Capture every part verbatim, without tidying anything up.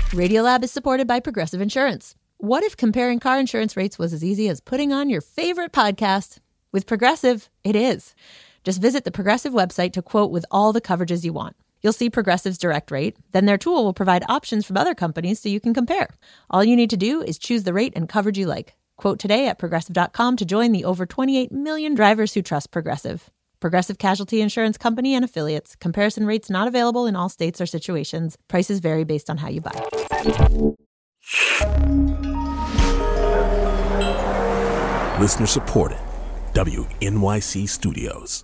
Radiolab is supported by Progressive Insurance. What if comparing car insurance rates was as easy as putting on your favorite podcast? With Progressive, it is. Just visit the Progressive website to quote with all the coverages you want. You'll see Progressive's direct rate. Then their tool will provide options from other companies so you can compare. All you need to do is choose the rate and coverage you like. Quote today at progressive dot com to join the over twenty-eight million drivers who trust Progressive. Progressive Casualty Insurance Company and Affiliates. Comparison rates not available in all states or situations. Prices vary based on how you buy. Listener supported. W N Y C Studios.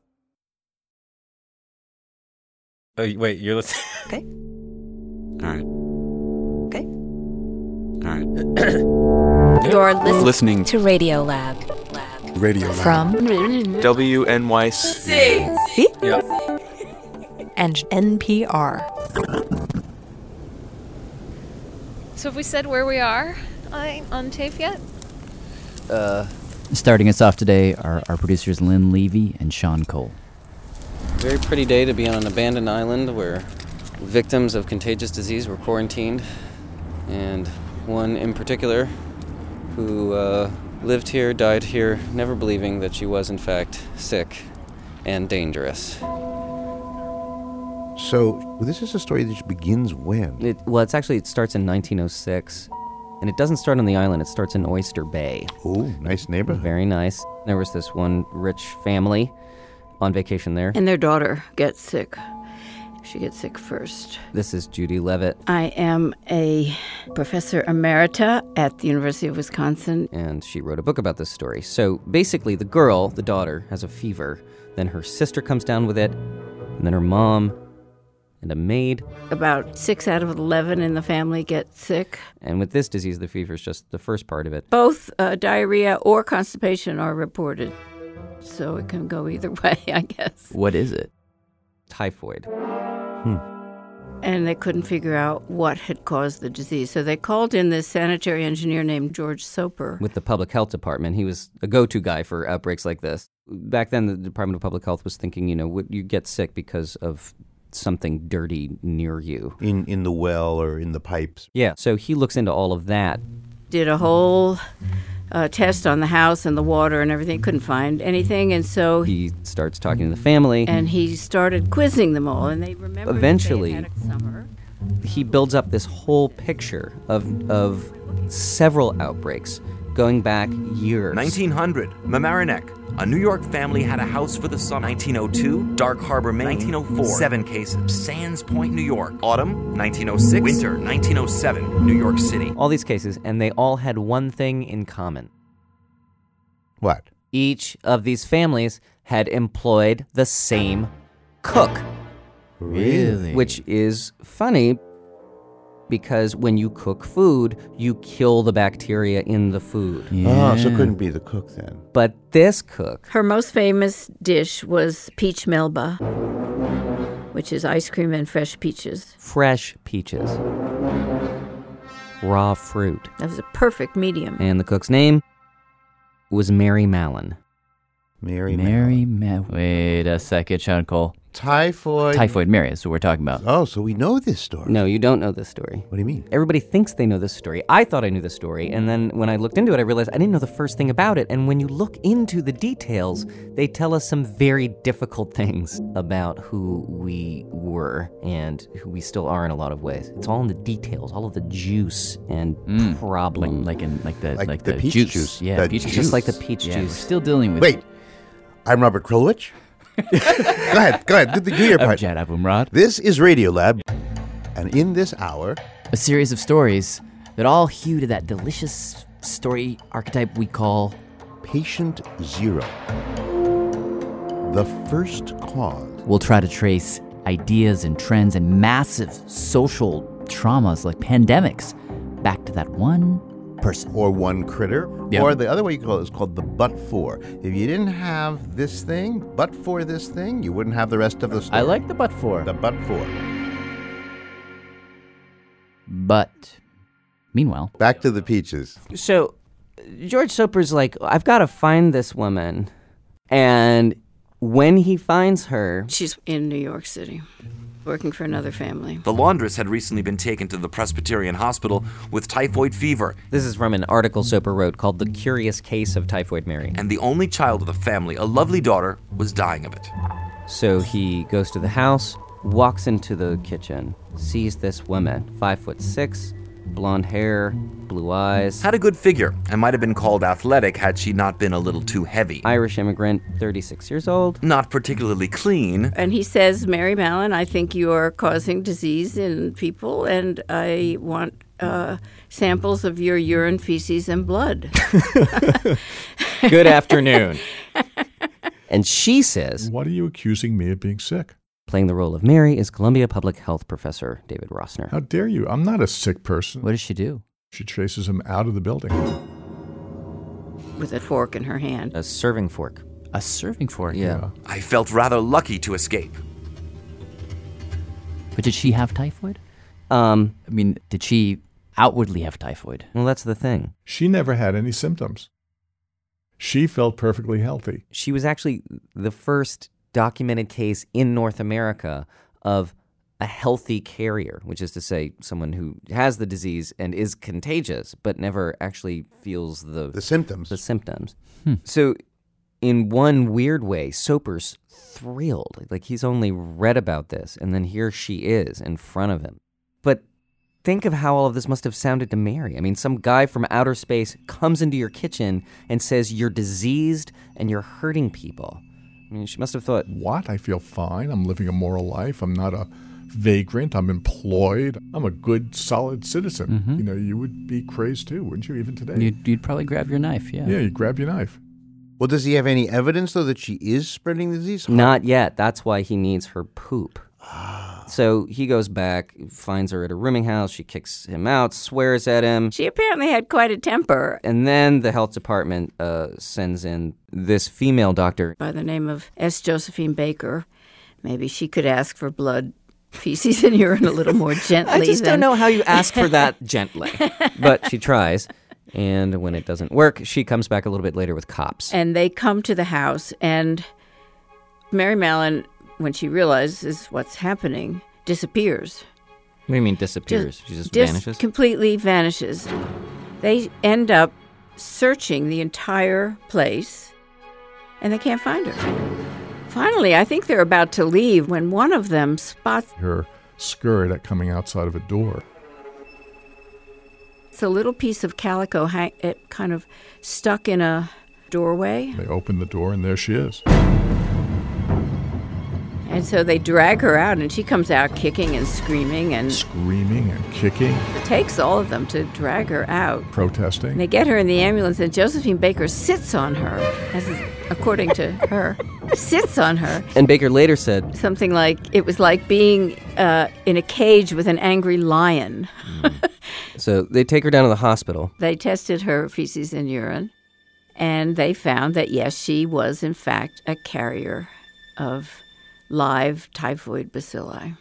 Oh, wait, you're listening? Okay. All right. Okay. All right. You're listening, listening to Radiolab. Lab. Radio Lab. From W N Y C. C? Yeah. And N P R. So have we said where we are uh, on TAFE yet? Uh, Starting us off today are our producers Lynn Levy and Sean Cole. Very pretty day to be on an abandoned island where victims of contagious disease were quarantined, and one in particular who uh, lived here, died here, never believing that she was in fact sick and dangerous. So this is a story that begins when? It, well, it's actually, it starts in nineteen oh six, and it doesn't start on the island, it starts in Oyster Bay. Oh, nice neighborhood. Very nice. There was this one rich family on vacation there. And their daughter gets sick. She gets sick first. This is Judy Levitt. I am a professor emerita at the University of Wisconsin. And she wrote a book about this story. So basically, the girl, the daughter, has a fever. Then her sister comes down with it. And then her mom and a maid. About six out of eleven in the family get sick. And with this disease, the fever is just the first part of it. Both uh, diarrhea or constipation are reported. So it can go either way, I guess. What is it? Typhoid. Hmm. And they couldn't figure out what had caused the disease. So they called in this sanitary engineer named George Soper. With the public health department. He was a go-to guy for outbreaks like this. Back then, the Department of Public Health was thinking, you know, would you get sick because of something dirty near you? In in the well or in the pipes. Yeah, so he looks into all of that. Did a whole uh, test on the house and the water and everything. Couldn't find anything, and so he starts talking to the family. And he started quizzing them all, and they remembered Eventually, that they had a summer. He builds up this whole picture of of several outbreaks going back years. nineteen hundred, Mamaroneck. A New York family had a house for the summer. nineteen oh two, Dark Harbor, Maine. nineteen oh four, seven cases. Sands Point, New York. Autumn, nineteen oh six. Winter, nineteen oh seven, New York City. All these cases, and they all had one thing in common. What? Each of these families had employed the same cook. Really? Which is funny, because when you cook food, you kill the bacteria in the food. Yeah. Oh, so it couldn't be the cook then. But this cook... Her most famous dish was peach melba, which is ice cream and fresh peaches. Fresh peaches. Raw fruit. That was a perfect medium. And the cook's name was Mary Mallon. Mary Mary Ma- Wait a second, Sean Cole. Typhoid. Typhoid Mary is what we're talking about. Oh, so we know this story. No, you don't know this story. What do you mean? Everybody thinks they know this story. I thought I knew this story, and then when I looked into it, I realized I didn't know the first thing about it. And when you look into the details, they tell us some very difficult things about who we were and who we still are in a lot of ways. It's all in the details, all of the juice and Mm, problem. Like, like in like the Like like the the, peach juice. juice. Yeah, The peach juice. juice. Just like the peach Yeah, we're juice. still dealing with. Wait. I'm Robert Krulwich. go ahead. Go ahead. Do, the, do your I'm part. Jad Abumrad. This is Radiolab. And in this hour... A series of stories that all hew to that delicious story archetype we call... Patient Zero. The first cause. We'll try to trace ideas and trends and massive social traumas like pandemics back to that one person. Or one critter. Yep. Or the other way you call it is called the but for. If you didn't have this thing, but for this thing, you wouldn't have the rest of the story. I like the but for. The but for. But, meanwhile... Back to the peaches. So, George Soper's like, I've got to find this woman. And when he finds her... She's in New York City. working for another family. The laundress had recently been taken to the Presbyterian Hospital with typhoid fever. This is from an article Soper wrote called The Curious Case of Typhoid Mary. And the only child of the family, a lovely daughter, was dying of it. So he goes to the house, walks into the kitchen, sees this woman, five foot six, blonde hair, blue eyes. Had a good figure and might have been called athletic had she not been a little too heavy. Irish immigrant, thirty-six years old. Not particularly clean. And he says, Mary Mallon, I think you are causing disease in people, and I want uh, samples of your urine, feces, and blood. Good afternoon. And she says, what are you accusing me of being sick? Playing the role of Mary is Columbia Public Health professor David Rossner. How dare you? I'm not a sick person. What does she do? She chases him out of the building. With a fork in her hand. A serving fork. A serving fork? Yeah. yeah. I felt rather lucky to escape. But did she have typhoid? Um, I mean, did she outwardly have typhoid? Well, that's the thing. She never had any symptoms. She felt perfectly healthy. She was actually the first documented case in North America of a healthy carrier, which is to say someone who has the disease and is contagious, but never actually feels the the symptoms. The symptoms. Hmm. So in one weird way, Soper's thrilled. Like he's only read about this, and then here she is in front of him. But think of how all of this must have sounded to Mary. I mean, some guy from outer space comes into your kitchen and says you're diseased and you're hurting people. I mean, she must have thought, what? I feel fine. I'm living a moral life. I'm not a vagrant. I'm employed. I'm a good, solid citizen. Mm-hmm. You know, you would be crazed too, wouldn't you, even today? You'd, you'd probably grab your knife, yeah. Yeah, you'd grab your knife. Well, does he have any evidence, though, that she is spreading the disease? Not yet. That's why he needs her poop. So he goes back, finds her at a rooming house. She kicks him out, swears at him. She apparently had quite a temper. And then the health department uh, sends in this female doctor by the name of S. Josephine Baker. Maybe she could ask for blood, feces, and urine a little more gently. I just than... don't know how you ask for that gently. But she tries. And when it doesn't work, she comes back a little bit later with cops. And they come to the house, and Mary Mallon, when she realizes what's happening, disappears. What do you mean disappears? Just, she just, just vanishes? Completely vanishes. They end up searching the entire place, and they can't find her. Finally, I think they're about to leave when one of them spots her skirt at coming outside of a door. It's a little piece of calico hang- it kind of stuck in a doorway. They open the door, and there she is. And so they drag her out, and she comes out kicking and screaming and... Screaming and kicking. It takes all of them to drag her out. Protesting. And they get her in the ambulance, and Josephine Baker sits on her, as is, according to her, sits on her. And Baker later said... Something like, it was like being uh, in a cage with an angry lion. Mm. So they take her down to the hospital. They tested her feces and urine, and they found that, yes, she was, in fact, a carrier of live typhoid bacilli.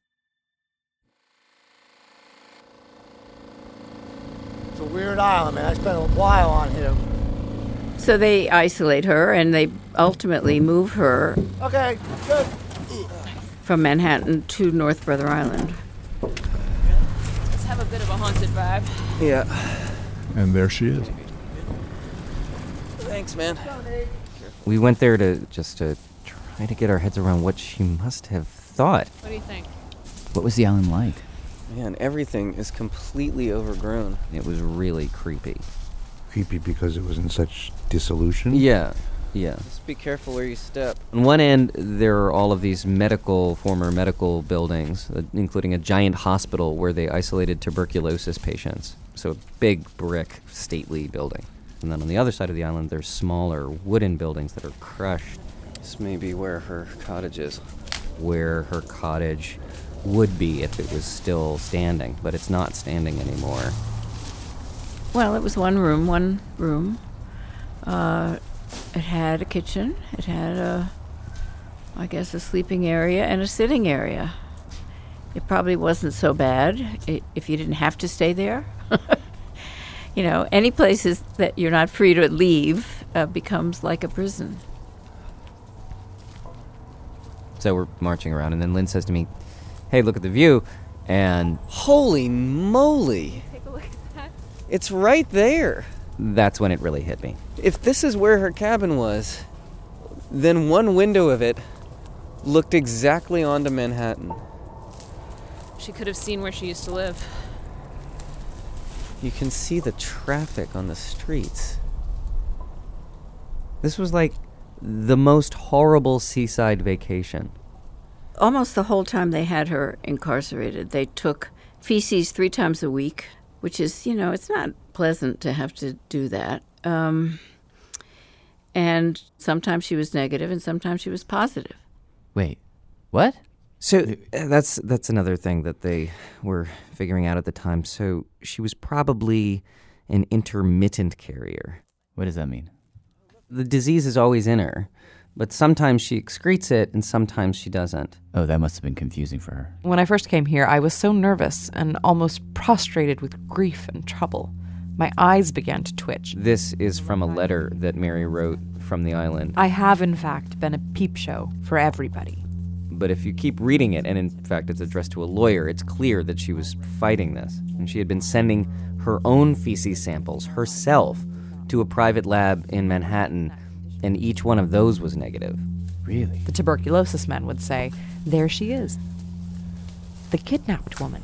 It's a weird island, man. I spent a while on here. So they isolate her, and they ultimately move her okay, good. from Manhattan to North Brother Island. Let's have a bit of a haunted vibe. Yeah. And there she is. Thanks, man. We went there to just to try to get our heads around what she must have thought. What do you think? What was the island like? Man, everything is completely overgrown. It was really creepy. Creepy because it was in such dissolution? Yeah, yeah. Just be careful where you step. On one end, there are all of these medical, former medical buildings, uh, including a giant hospital where they isolated tuberculosis patients. So a big brick, stately building. And then on the other side of the island, there's smaller wooden buildings that are crushed. This may be where her cottage is. Where her cottage would be if it was still standing, but it's not standing anymore. Well, it was one room, one room. Uh, it had a kitchen. It had a, I guess, a sleeping area and a sitting area. It probably wasn't so bad i- if you didn't have to stay there. You know, any places that you're not free to leave uh, becomes like a prison. So we're marching around, and then Lynn says to me, hey, look at the view, and holy moly. Take a look at that. It's right there. That's when it really hit me. If this is where her cabin was, then one window of it looked exactly onto Manhattan. She could have seen where she used to live. You can see the traffic on the streets. This was like the most horrible seaside vacation. Almost the whole time they had her incarcerated, they took feces three times a week, which is, you know, it's not pleasant to have to do that. Um, and sometimes she was negative and sometimes she was positive. Wait, what? So uh, that's that's another thing that they were figuring out at the time. So she was probably an intermittent carrier. What does that mean? The disease is always in her, but sometimes she excretes it and sometimes she doesn't. Oh, that must have been confusing for her. When I first came here, I was so nervous and almost prostrated with grief and trouble. My eyes began to twitch. This is from a letter that Mary wrote from the island. I have, in fact, been a peep show for everybody. But if you keep reading it, and in fact it's addressed to a lawyer, it's clear that she was fighting this. And she had been sending her own feces samples herself to a private lab in Manhattan, and each one of those was negative. Really? The tuberculosis men would say, there she is, the kidnapped woman.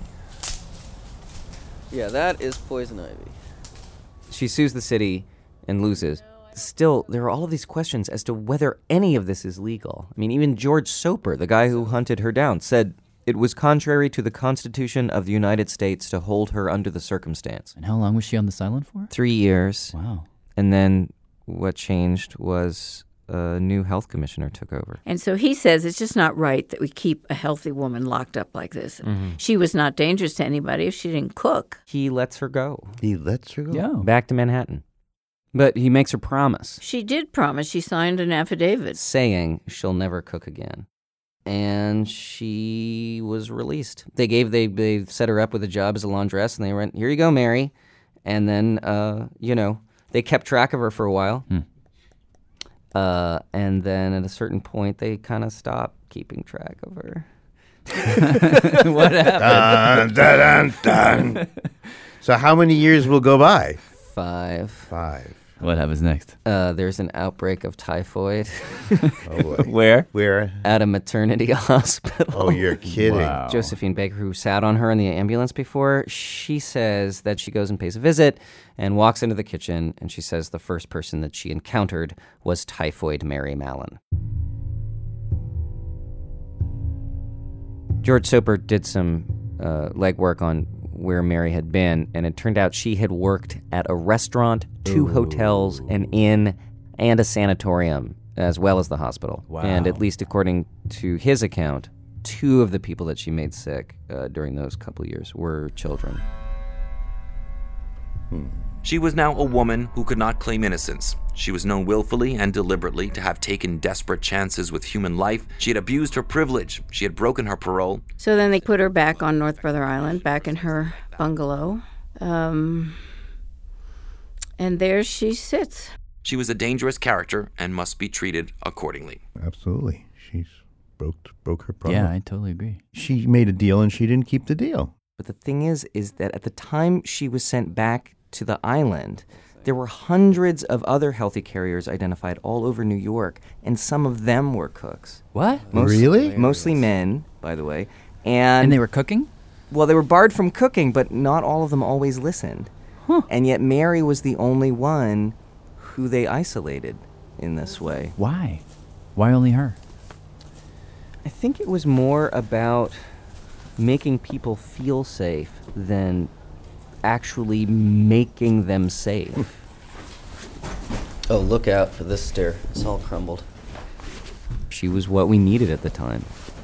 Yeah, that is poison ivy. She sues the city and loses. Still, there are all of these questions as to whether any of this is legal. I mean, even George Soper, the guy who hunted her down, said it was contrary to the Constitution of the United States to hold her under the circumstance. And how long was she on this island for? Three years. Wow. And then what changed was a new health commissioner took over. And so he says it's just not right that we keep a healthy woman locked up like this. Mm-hmm. She was not dangerous to anybody if she didn't cook. He lets her go. He lets her go? Yeah. Back to Manhattan. But he makes her promise. She did promise. She signed an affidavit. Saying she'll never cook again. And she was released. They gave, they, they set her up with a job as a laundress, and they went, here you go, Mary. And then, uh, you know, they kept track of her for a while. Hmm. Uh, and then at a certain point, they kind of stopped keeping track of her. What happened? Dun, dun, dun. So how many years will go by? Five. Five. What happens next? Uh, there's an outbreak of typhoid. Oh, boy. Where? Where? At a maternity hospital. Oh, you're kidding. Wow. Josephine Baker, who sat on her in the ambulance before, she says that she goes and pays a visit and walks into the kitchen, and she says the first person that she encountered was Typhoid Mary Mallon. George Soper did some uh, legwork on where Mary had been, and it turned out she had worked at a restaurant, two Ooh. hotels, an inn, and a sanatorium, as well as the hospital. Wow. And at least according to his account, two of the people that she made sick uh, during those couple years were children. Hmm. She was now a woman who could not claim innocence. She was known willfully and deliberately to have taken desperate chances with human life. She had abused her privilege. She had broken her parole. So then they put her back on North Brother Island, back in her bungalow. Um, and there she sits. She was a dangerous character and must be treated accordingly. Absolutely. She's broke broke her promise. Yeah, I totally agree. She made a deal and she didn't keep the deal. But the thing is, is that at the time she was sent back to the island, there were hundreds of other healthy carriers identified all over New York, and some of them were cooks. What? Most, Really? Mostly men, by the way. And, And they were cooking? Well, they were barred from cooking, but not all of them always listened. Huh. And yet Mary was the only one who they isolated in this way. Why? Why only her? I think it was more about making people feel safe than actually making them safe. Oh, look out for this stair. It's all crumbled. She was what we needed at the time.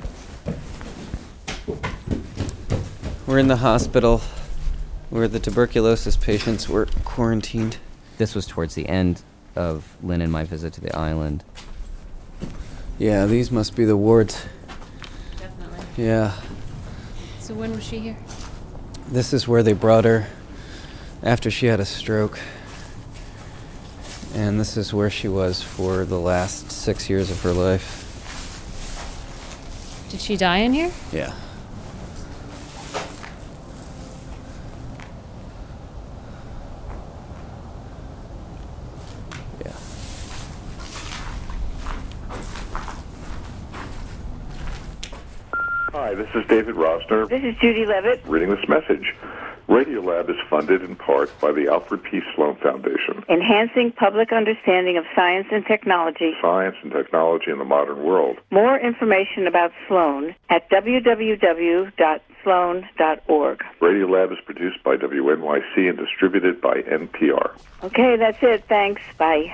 We're in the hospital where the tuberculosis patients were quarantined. This was towards the end of Lynn and my visit to the island. Yeah, these must be the wards. Definitely. Yeah. So when was she here? This is where they brought her after she had a stroke. And this is where she was for the last six years of her life. Did she die in here? Yeah. Hi, this is David Rosner. This is Judy Levitt. Reading this message. Radiolab is funded in part by the Alfred P. Sloan Foundation. Enhancing public understanding of science and technology. Science and technology in the modern world. More information about Sloan at w w w dot sloan dot org. Radiolab is produced by W N Y C and distributed by N P R. Okay, that's it. Thanks. Bye.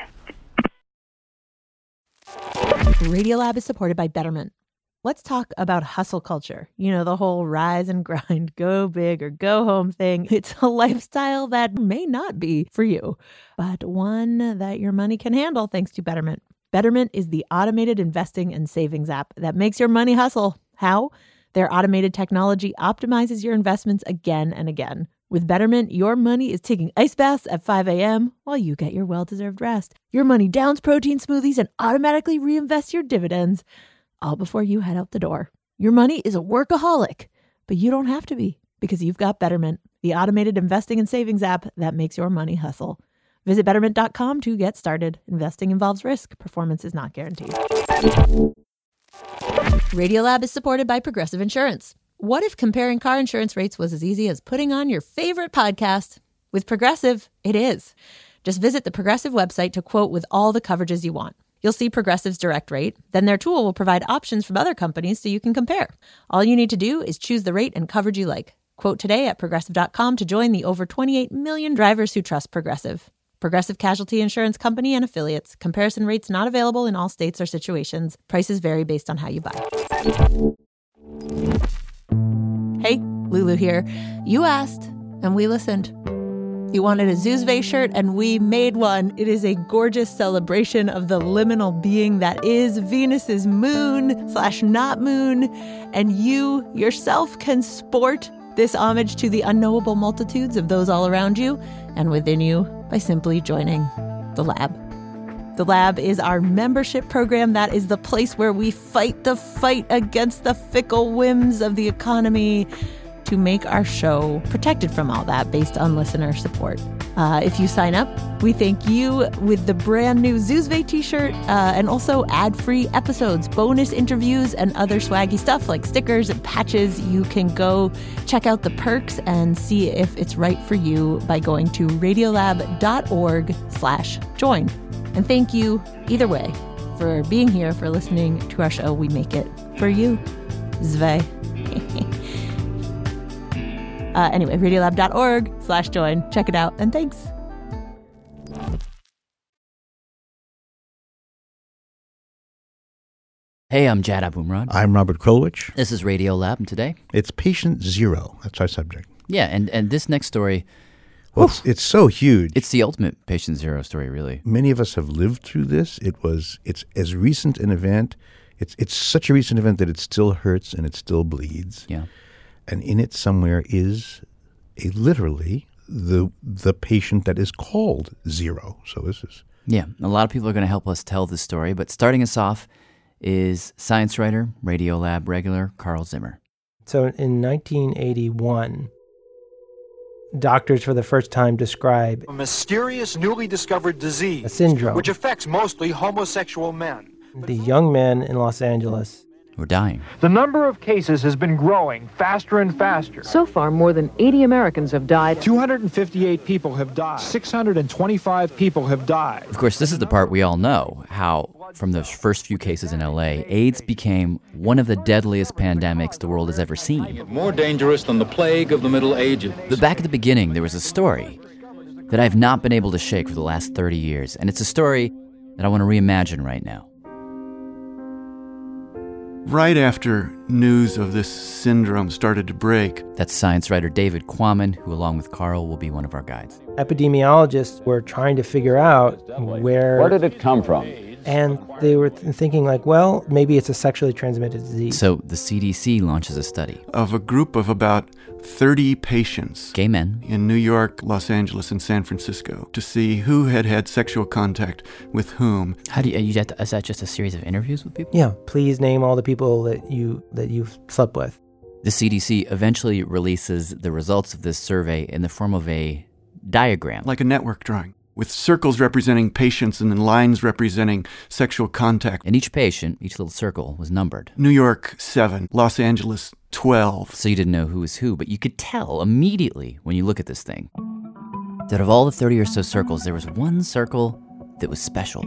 Radiolab is supported by Betterment. Let's talk about hustle culture. You know, the whole rise and grind, go big or go home thing. It's a lifestyle that may not be for you, but one that your money can handle thanks to Betterment. Betterment is the automated investing and savings app that makes your money hustle. How? Their automated technology optimizes your investments again and again. With Betterment, your money is taking ice baths at five a.m. while you get your well-deserved rest. Your money downs protein smoothies and automatically reinvests your dividends, all before you head out the door. Your money is a workaholic, but you don't have to be because you've got Betterment, the automated investing and savings app that makes your money hustle. Visit betterment dot com to get started. Investing involves risk. Performance is not guaranteed. Radiolab is supported by Progressive Insurance. What if comparing car insurance rates was as easy as putting on your favorite podcast? With Progressive, it is. Just visit the Progressive website to quote with all the coverages you want. You'll see Progressive's direct rate. Then their tool will provide options from other companies so you can compare. All you need to do is choose the rate and coverage you like. Quote today at progressive dot com to join the over twenty-eight million drivers who trust Progressive. Progressive Casualty Insurance Company and Affiliates. Comparison rates not available in all states or situations. Prices vary based on how you buy. Hey, Lulu here. You asked, and we listened. You wanted a Zuzve shirt, and we made one. It is a gorgeous celebration of the liminal being that is Venus's moon slash not moon. And you yourself can sport this homage to the unknowable multitudes of those all around you and within you by simply joining the lab. The Lab is our membership program. That is the place where we fight the fight against the fickle whims of the economy to make our show protected from all that based on listener support. Uh, if you sign up, we thank you with the brand new Zuzve t-shirt uh, and also ad-free episodes, bonus interviews, and other swaggy stuff like stickers and patches. You can go check out the perks and see if it's right for you by going to radiolab dot org slash join. And thank you, either way, for being here, for listening to our show. We make it for you. Zve. Uh, anyway, radiolab dot org slash join. Check it out, and thanks. Hey, I'm Jad Abumrad. I'm Robert Krulwich. This is Radiolab, and today it's Patient Zero. That's our subject. Yeah, and, and this next story... Well, it's, it's so huge. It's the ultimate Patient Zero story, really. Many of us have lived through this. It was, it's as recent an event. It's, it's such a recent event that it still hurts and it still bleeds. Yeah. And in it somewhere is a literally the the patient that is called Zero. So this is... Yeah, a lot of people are going to help us tell this story, but starting us off is science writer, Radiolab regular, Carl Zimmer. So in nineteen eighty-one, doctors for the first time describe a mysterious newly discovered disease, a syndrome, which affects mostly homosexual men. The young men in Los Angeles were dying. The number of cases has been growing faster and faster. So far, more than eighty Americans have died. two hundred fifty-eight people have died. six hundred twenty-five people have died. Of course, this is the part we all know, how from those first few cases in L A, AIDS became one of the deadliest pandemics the world has ever seen. More dangerous than the plague of the Middle Ages. But back at the beginning, there was a story that I've not been able to shake for the last thirty years, and it's a story that I want to reimagine right now. Right after news of this syndrome started to break. That's science writer David Quammen, who along with Carl will be one of our guides. Epidemiologists were trying to figure out where... Where did it come from? And they were th- thinking like, well, maybe it's a sexually transmitted disease. So the C D C launches a study. Of a group of about thirty patients. Gay men. In New York, Los Angeles, and San Francisco to see who had had sexual contact with whom. How do you, you to, is that just a series of interviews with people? Yeah. Please name all the people that, you, that you've slept with. The C D C eventually releases the results of this survey in the form of a diagram. Like a network drawing. with circles representing patients and then lines representing sexual contact. And each patient, each little circle, was numbered. New York, seven. Los Angeles, twelve. So you didn't know who was who, but you could tell immediately when you look at this thing that of all the thirty or so circles, there was one circle that was special.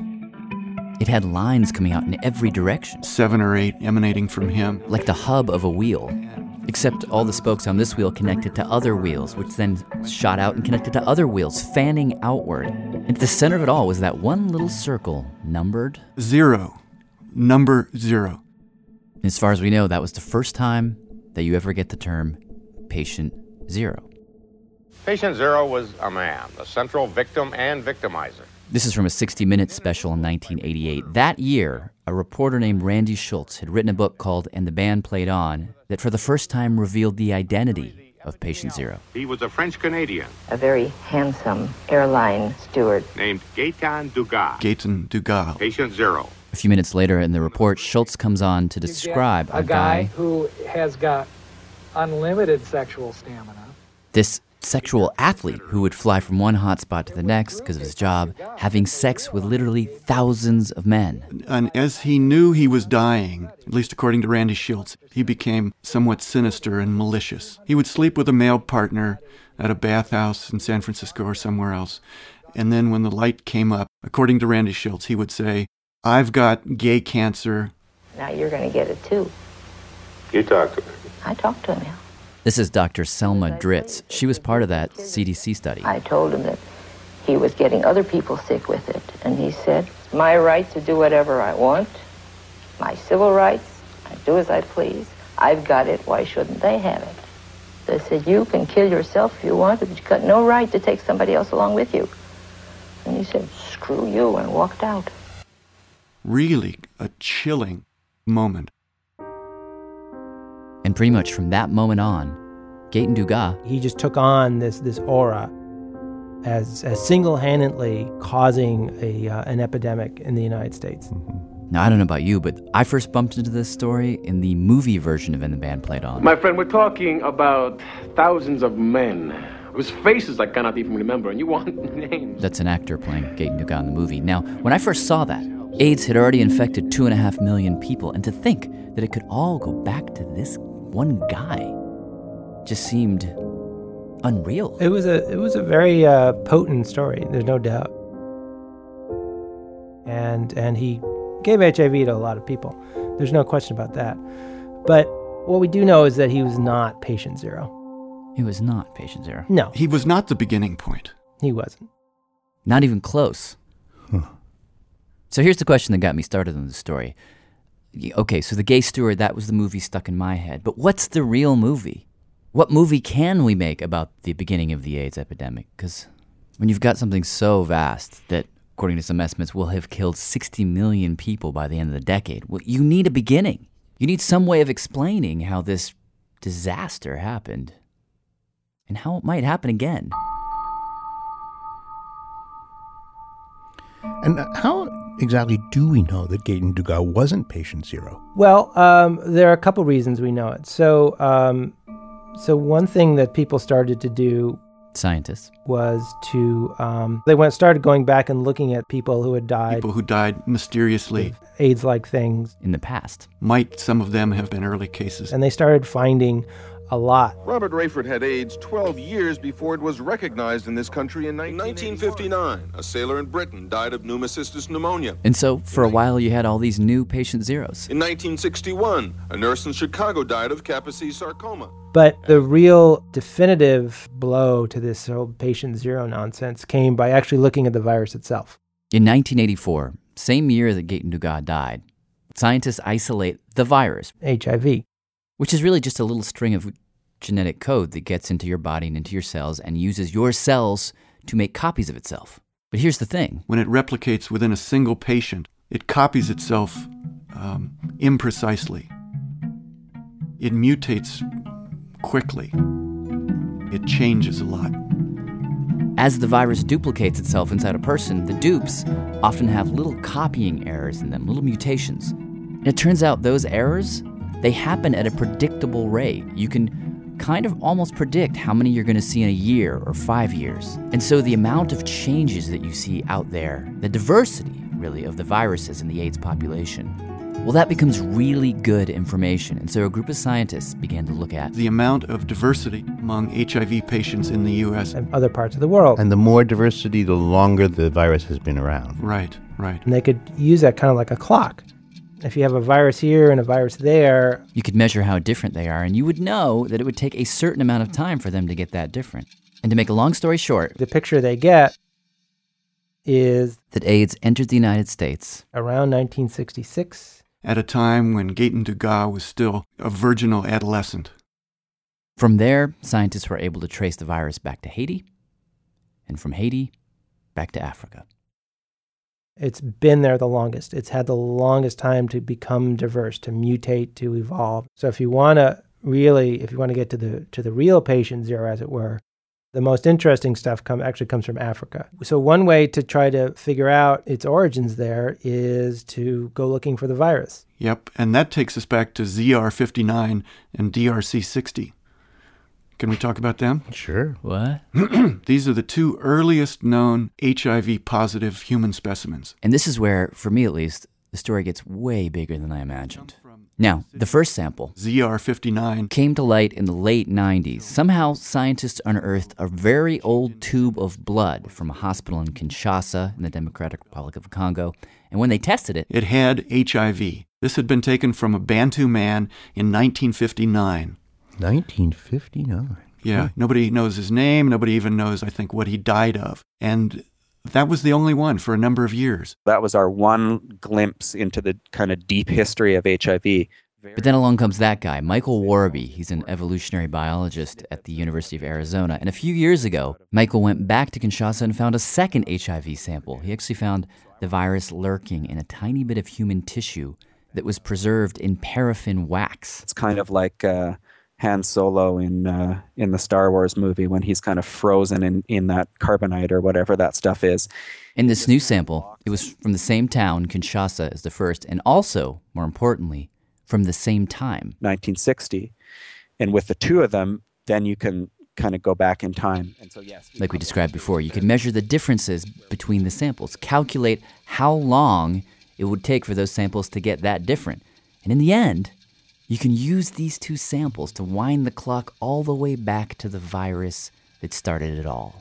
It had lines coming out in every direction. Seven or eight emanating from him. Like the hub of a wheel. Except all the spokes on this wheel connected to other wheels, which then shot out and connected to other wheels, fanning outward. And at the center of it all was that one little circle, numbered... Zero. Number zero. And as far as we know, that was the first time that you ever get the term patient zero. Patient zero was a man, the central victim and victimizer. This is from a sixty minutes special in nineteen eighty-eight. That year, a reporter named Randy Schultz had written a book called And the Band Played On that for the first time revealed the identity of Patient Zero. He was a French-Canadian. A very handsome airline steward. Named Gaetan Dugas. Gaetan Dugas. Patient zero. A few minutes later in the report, Schultz comes on to describe a, a guy, guy who has got unlimited sexual stamina. This sexual athlete who would fly from one hotspot to the next because of his job, having sex with literally thousands of men. And as he knew he was dying, at least according to Randy Schultz, he became somewhat sinister and malicious. He would sleep with a male partner at a bathhouse in San Francisco or somewhere else. And then when the light came up, according to Randy Schultz, he would say, "I've got gay cancer." Now you're going to get it too. You talk to him. I talked to him, yeah. This is Doctor Selma Dritz. She was part of that C D C study. I told him that he was getting other people sick with it. And he said, my right to do whatever I want, my civil rights, I do as I please. I've got it, why shouldn't they have it? They said, you can kill yourself if you want to, but you've got no right to take somebody else along with you. And he said, screw you, and walked out. Really a chilling moment. And pretty much from that moment on, Gaetan Dugas... He just took on this this aura as, as single-handedly causing a uh, an epidemic in the United States. Mm-hmm. Now, I don't know about you, but I first bumped into this story in the movie version of And the Band Played On. My friend, we're talking about thousands of men whose faces I cannot even remember, and you want names. That's an actor playing Gaetan Dugas in the movie. Now, when I first saw that, AIDS had already infected two and a half million people, and to think that it could all go back to this one guy just seemed unreal. It was a it was a very uh, potent story. There's no doubt. And and he gave H I V to a lot of people. There's no question about that. But what we do know is that he was not patient zero. He was not patient zero. No, he was not the beginning point. He wasn't. Not even close. Huh. So here's the question that got me started on the story. Okay, so The Gay Steward, that was the movie stuck in my head. But what's the real movie? What movie can we make about the beginning of the AIDS epidemic? Because when you've got something so vast that, according to some estimates, will have killed sixty million people by the end of the decade, well, you need a beginning. You need some way of explaining how this disaster happened and how it might happen again. And how exactly do we know that Gaetan Dugas wasn't patient zero? Well, um, there are a couple reasons we know it. So, um, so one thing that people started to do, scientists, was to um, they went started going back and looking at people who had died, people who died mysteriously, AIDS-like things in the past. Might some of them have been early cases? And they started finding a lot. Robert Rayford had AIDS twelve years before it was recognized in this country in nineteen fifty-nine. A sailor in Britain died of pneumocystis pneumonia. And so, for a while, you had all these new patient zeros. In nineteen sixty-one, a nurse in Chicago died of Kaposi sarcoma. But the real definitive blow to this whole patient zero nonsense came by actually looking at the virus itself. In nineteen eighty-four, same year that Gaetan Dugas died, scientists isolate the virus, H I V, which is really just a little string of genetic code that gets into your body and into your cells and uses your cells to make copies of itself. But here's the thing. When it replicates within a single patient, it copies itself um, imprecisely. It mutates quickly. It changes a lot. As the virus duplicates itself inside a person, the dupes often have little copying errors in them, little mutations. And it turns out those errors, they happen at a predictable rate. You can kind of almost predict how many you're going to see in a year or five years. And so the amount of changes that you see out there, the diversity, really, of the viruses in the AIDS population, well, that becomes really good information. And so a group of scientists began to look at the amount of diversity among H I V patients in the U S and other parts of the world. And the more diversity, the longer the virus has been around. Right, right. And they could use that kind of like a clock. If you have a virus here and a virus there, you could measure how different they are, and you would know that it would take a certain amount of time for them to get that different. And to make a long story short, the picture they get is that AIDS entered the United States around nineteen sixty-six. At a time when Gaëtan Dugas was still a virginal adolescent. From there, scientists were able to trace the virus back to Haiti, and from Haiti, back to Africa. It's been there the longest. It's had the longest time to become diverse, to mutate, to evolve. So if you want to really, if you want to get to the to the real patient zero, as it were, the most interesting stuff come, actually comes from Africa. So one way to try to figure out its origins there is to go looking for the virus. Yep, and that takes us back to Z R fifty-nine and D R C sixty. Can we talk about them? Sure. What? These are the two earliest known H I V-positive human specimens. And this is where, for me at least, the story gets way bigger than I imagined. Now, the first sample, Z R fifty-nine, came to light in the late nineties. Somehow, scientists unearthed a very old tube of blood from a hospital in Kinshasa in the Democratic Republic of the Congo. And when they tested it, it had H I V. This had been taken from a Bantu man in nineteen fifty-nine. nineteen fifty-nine. Yeah, huh. Nobody knows his name. Nobody even knows, I think, what he died of. And that was the only one for a number of years. That was our one glimpse into the kind of deep history of H I V. But then along comes that guy, Michael Warby. He's an evolutionary biologist at the University of Arizona. And a few years ago, Michael went back to Kinshasa and found a second H I V sample. He actually found the virus lurking in a tiny bit of human tissue that was preserved in paraffin wax. It's kind of like uh, Han Solo in uh, in the Star Wars movie when he's kind of frozen in, in that carbonite or whatever that stuff is. In this new sample, it was from the same town, Kinshasa, as the first, and also, more importantly, from the same time. nineteen sixty. And with the two of them, then you can kind of go back in time. And so, yes. Like we described before, you could measure the differences between the samples, calculate how long it would take for those samples to get that different. And in the end, you can use these two samples to wind the clock all the way back to the virus that started it all.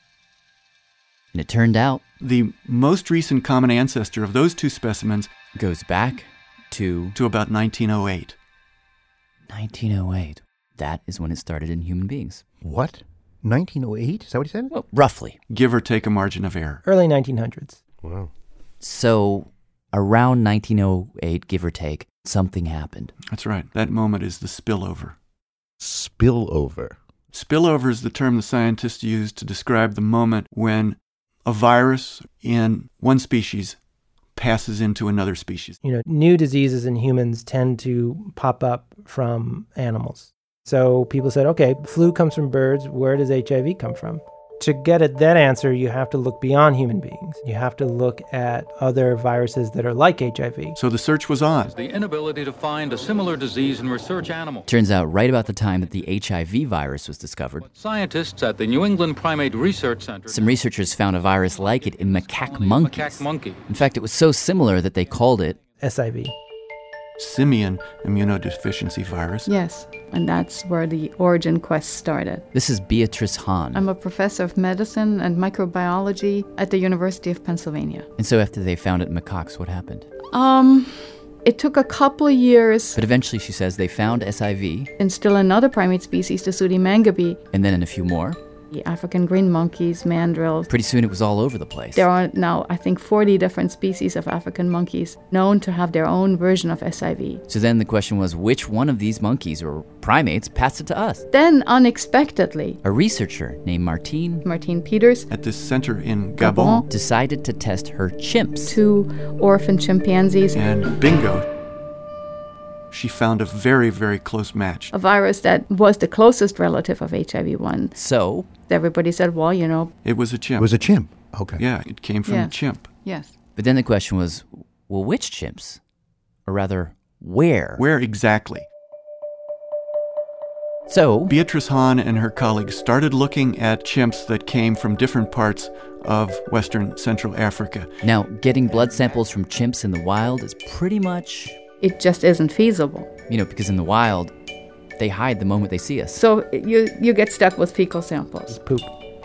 And it turned out the most recent common ancestor of those two specimens goes back to... to about nineteen oh eight. nineteen oh eight. That is when it started in human beings. What? nineteen oh eight? Is that what he said? Well, roughly. Give or take a margin of error. Early nineteen hundreds. Wow. So around nineteen oh eight, give or take, something happened. That's right. That moment is the spillover. Spillover. Spillover is the term the scientists use to describe the moment when a virus in one species passes into another species. You know, new diseases in humans tend to pop up from animals. So people said, okay, flu comes from birds. Where does H I V come from? To get at that answer, you have to look beyond human beings. You have to look at other viruses that are like H I V. So the search was on. The inability to find a similar disease in research animals. Turns out right about the time that the H I V virus was discovered, scientists at the New England Primate Research Center, some researchers found a virus like it in macaque monkeys. Macaque monkey. In fact, it was so similar that they called it S I V. Simian immunodeficiency virus. Yes, and that's where the origin quest started. This is Beatrice Hahn. I'm a professor of medicine and microbiology at the University of Pennsylvania. And so after they found it in macaques, what happened? Um, it took a couple of years. But eventually, she says, they found S I V. In still another primate species, the Pseudemangabe. And then in a few more. The African green monkeys, mandrills. Pretty soon it was all over the place. There are now, I think, forty different species of African monkeys known to have their own version of S I V. So then the question was, which one of these monkeys or primates passed it to us? Then, unexpectedly, a researcher named Martine... Martine Peters... at this center in Gabon... Gabon decided to test her chimps. Two orphan chimpanzees. And bingo... she found a very, very close match. A virus that was the closest relative of H I V one. So? Everybody said, well, you know. It was a chimp. It was a chimp. Okay. Yeah, it came from yes. a chimp. Yes. But then the question was, well, which chimps? Or rather, where? Where exactly? So Beatrice Hahn and her colleagues started looking at chimps that came from different parts of Western Central Africa. Now, getting blood samples from chimps in the wild is pretty much... It just isn't feasible. You know, because in the wild, they hide the moment they see us. So you, you get stuck with fecal samples. Poop.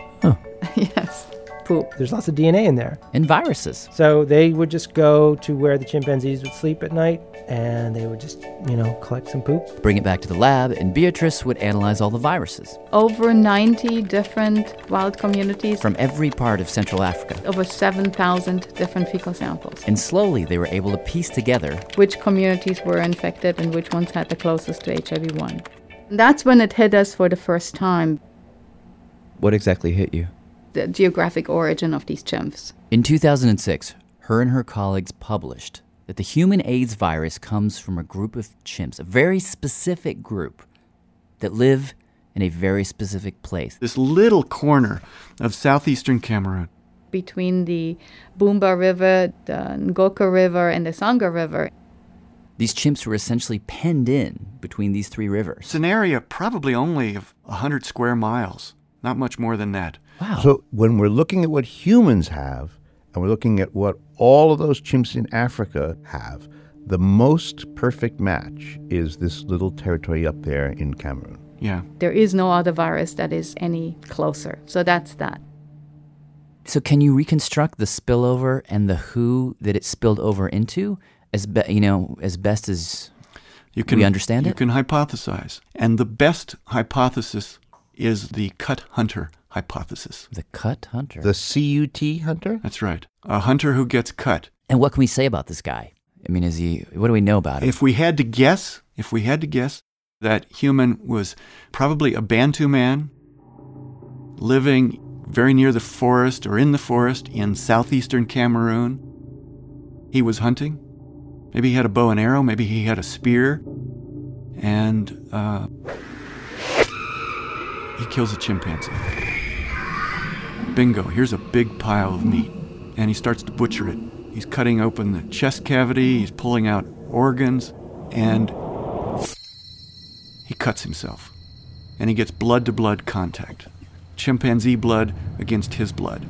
Yes, poop. There's lots of D N A in there. And viruses. So they would just go to where the chimpanzees would sleep at night, and they would just, you know, collect some poop. Bring it back to the lab, and Beatrice would analyze all the viruses. Over ninety different wild communities. From every part of Central Africa. Over seven thousand different fecal samples. And slowly they were able to piece together which communities were infected and which ones had the closest to H I V one. And that's when it hit us for the first time. What exactly hit you? The geographic origin of these chimps. In two thousand six, her and her colleagues published that the human AIDS virus comes from a group of chimps, a very specific group that live in a very specific place. This little corner of southeastern Cameroon. Between the Boomba River, the Ngoka River, and the Sangha River. These chimps were essentially penned in between these three rivers. It's an area probably only of one hundred square miles, not much more than that. Wow. So when we're looking at what humans have, and we're looking at what all of those chimps in Africa have, the most perfect match is this little territory up there in Cameroon. Yeah. There is no other virus that is any closer. So that's that. So can you reconstruct the spillover and the who that it spilled over into, as be, you know, as best as you can, we understand you it? You can hypothesize. And the best hypothesis is the cut hunter hypothesis. The cut hunter? The C U T hunter? That's right. A hunter who gets cut. And what can we say about this guy? I mean, is he, what do we know about him? If we had to guess, if we had to guess, that human was probably a Bantu man living very near the forest or in the forest in southeastern Cameroon. He was hunting. Maybe he had a bow and arrow. Maybe he had a spear. And uh, he kills a chimpanzee. Bingo, here's a big pile of meat. And he starts to butcher it. He's cutting open the chest cavity, he's pulling out organs, and he cuts himself. And he gets blood-to-blood contact. Chimpanzee blood against his blood.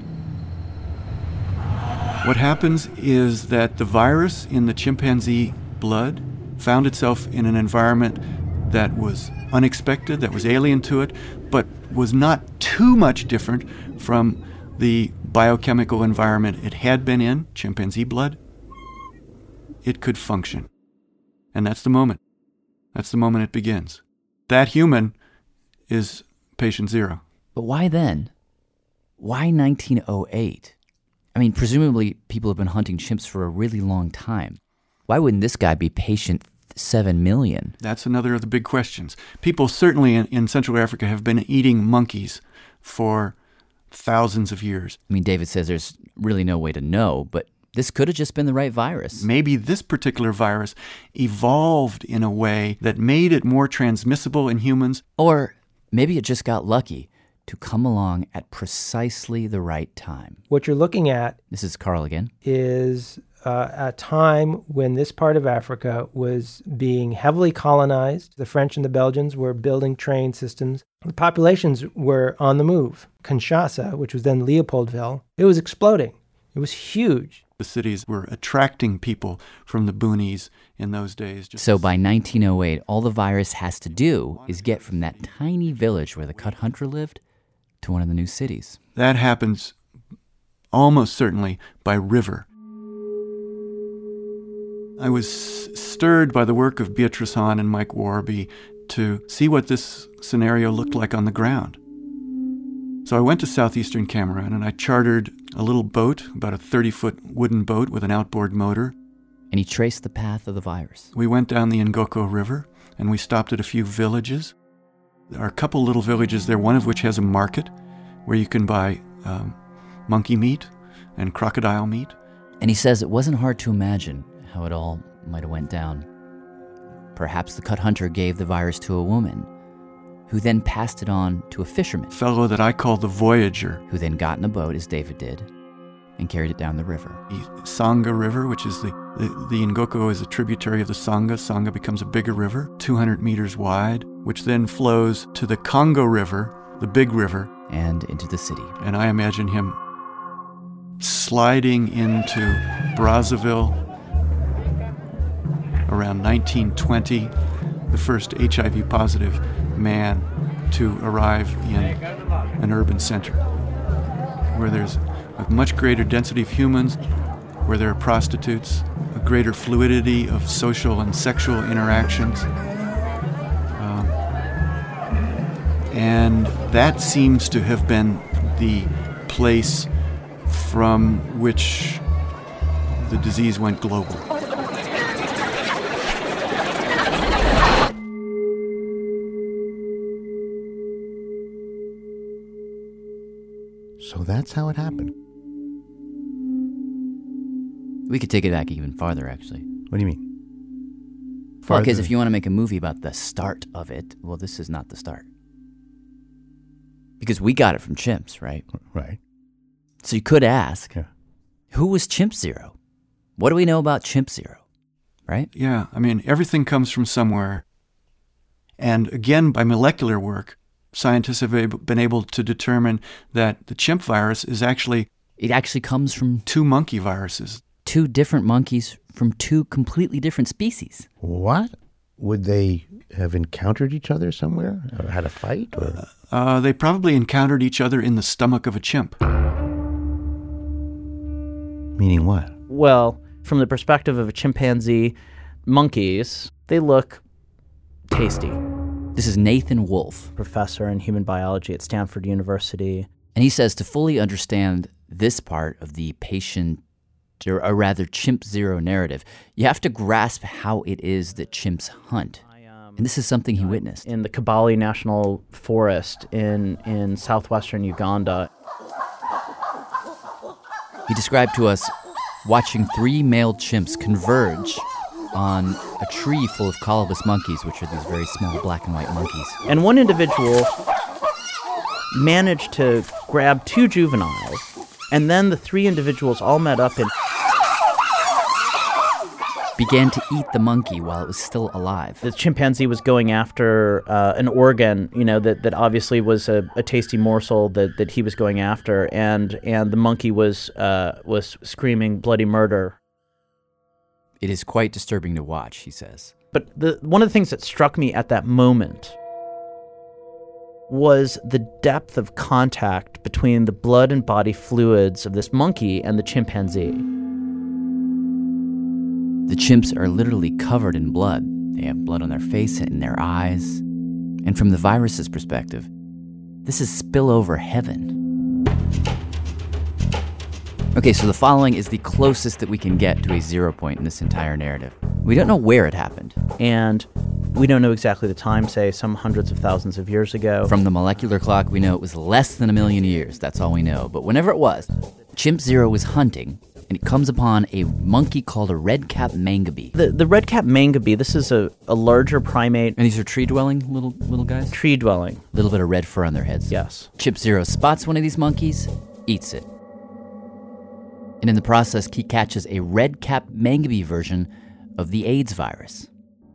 What happens is that the virus in the chimpanzee blood found itself in an environment that was unexpected, that was alien to it, but was not too much different from the biochemical environment it had been in, chimpanzee blood. It could function. And that's the moment. That's the moment it begins. That human is patient zero. But why then? Why nineteen oh eight? I mean, presumably people have been hunting chimps for a really long time. Why wouldn't this guy be patient seven million? That's another of the big questions. People certainly in, in Central Africa have been eating monkeys for thousands of years. I mean, David says there's really no way to know, but this could have just been the right virus. Maybe this particular virus evolved in a way that made it more transmissible in humans. Or maybe it just got lucky to come along at precisely the right time. What you're looking at, this is Carl again, is uh, a time when this part of Africa was being heavily colonized. The French and the Belgians were building train systems. The populations were on the move. Kinshasa, which was then Leopoldville, it was exploding. It was huge. The cities were attracting people from the boonies in those days. Just so by nineteen oh eight, all the virus has to do is get from that tiny village where the cut hunter lived to one of the new cities. That happens almost certainly by river. I was stirred by the work of Beatrice Hahn and Mike Warby to see what this scenario looked like on the ground. So I went to southeastern Cameroon and I chartered a little boat, about a thirty-foot wooden boat with an outboard motor. And he traced the path of the virus. We went down the Ngoko River and we stopped at a few villages. There are a couple little villages there, one of which has a market where you can buy um, monkey meat and crocodile meat. And he says it wasn't hard to imagine how it all might have went down. Perhaps the cut hunter gave the virus to a woman, who then passed it on to a fisherman. Fellow that I call the Voyager. Who then got in a boat, as David did, and carried it down the river. The Sangha River, which is the, the, the Ngoko is a tributary of the Sangha. Sangha becomes a bigger river, two hundred meters wide, which then flows to the Congo River, the big river. And into the city. And I imagine him sliding into Brazzaville around nineteen twenty, the first H I V positive man to arrive in an urban center where there's a much greater density of humans, where there are prostitutes, a greater fluidity of social and sexual interactions. Um, and that seems to have been the place from which the disease went global. So that's how it happened. We could take it back even farther, actually. What do you mean? Well, because if you want to make a movie about the start of it, well, this is not the start. Because we got it from chimps, right? Right. So you could ask, yeah. Who was Chimp Zero? What do we know about Chimp Zero? Right? Yeah, I mean, everything comes from somewhere. And again, by molecular work, scientists have been able to determine that the chimp virus is actually... It actually comes from... Two monkey viruses. Two different monkeys from two completely different species. What? Would they have encountered each other somewhere? Or had a fight? Or? Uh, they probably encountered each other in the stomach of a chimp. Meaning what? Well, from the perspective of a chimpanzee, monkeys, they look tasty. This is Nathan Wolfe, professor in human biology at Stanford University. And he says to fully understand this part of the patient, or rather Chimp Zero narrative, you have to grasp how it is that chimps hunt. And this is something he witnessed. In the Kibale National Forest in, in southwestern Uganda. He described to us watching three male chimps converge on a tree full of colobus monkeys, which are these very small black and white monkeys. And one individual managed to grab two juveniles, and then the three individuals all met up and began to eat the monkey while it was still alive. The chimpanzee was going after uh, an organ, you know, that, that obviously was a, a tasty morsel that, that he was going after, and and the monkey was uh, was screaming bloody murder. It is quite disturbing to watch, he says. But the one of the things that struck me at that moment was the depth of contact between the blood and body fluids of this monkey and the chimpanzee. The chimps are literally covered in blood. They have blood on their face and in their eyes. And from the virus's perspective, this is spillover heaven. Okay, so the following is the closest that we can get to a zero point in this entire narrative. We don't know where it happened. And we don't know exactly the time, say some hundreds of thousands of years ago. From the molecular clock, we know it was less than a million years. That's all we know. But whenever it was, Chimp Zero was hunting, and it comes upon a monkey called a red-capped mangabe. The the red-capped mangabe, this is a, a larger primate. And these are tree-dwelling little little guys? Tree-dwelling. A little bit of red fur on their heads. Yes. Chimp Zero spots one of these monkeys, eats it. And in the process, he catches a red-capped mangabe version of the AIDS virus.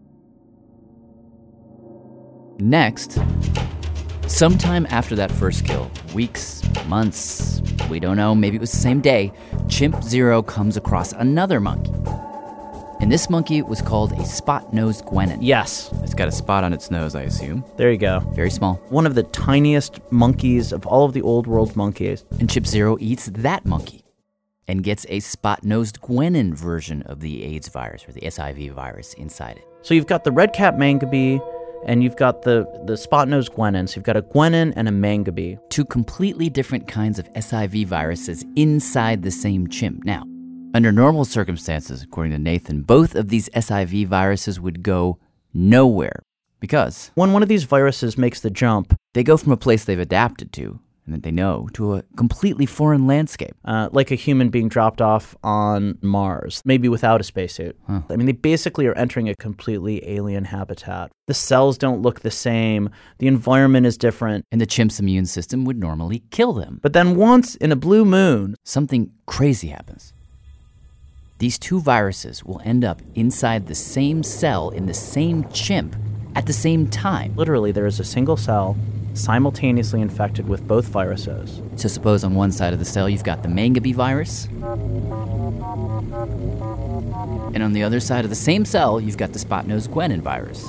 Next, sometime after that first kill, weeks, months, we don't know, maybe it was the same day, Chimp Zero comes across another monkey. And this monkey was called a spot-nosed guenon. Yes. It's got a spot on its nose, I assume. There you go. Very small. One of the tiniest monkeys of all of the old world monkeys. And Chimp Zero eats that monkey and gets a spot-nosed guenon version of the AIDS virus, or the S I V virus, inside it. So you've got the red-capped mangabe, and you've got the, the spot-nosed guenon. So you've got a guenon and a mangabe. Two completely different kinds of S I V viruses inside the same chimp. Now, under normal circumstances, according to Nathan, both of these S I V viruses would go nowhere. Because when one of these viruses makes the jump, they go from a place they've adapted to, and that they know to a completely foreign landscape. Uh, like a human being dropped off on Mars, maybe without a spacesuit. Huh. I mean, they basically are entering a completely alien habitat. The cells don't look the same. The environment is different. And the chimp's immune system would normally kill them. But then once in a blue moon, something crazy happens. These two viruses will end up inside the same cell in the same chimp at the same time. Literally, there is a single cell simultaneously infected with both viruses. So suppose on one side of the cell you've got the Mangabey virus, and on the other side of the same cell you've got the spot-nosed Guenin virus.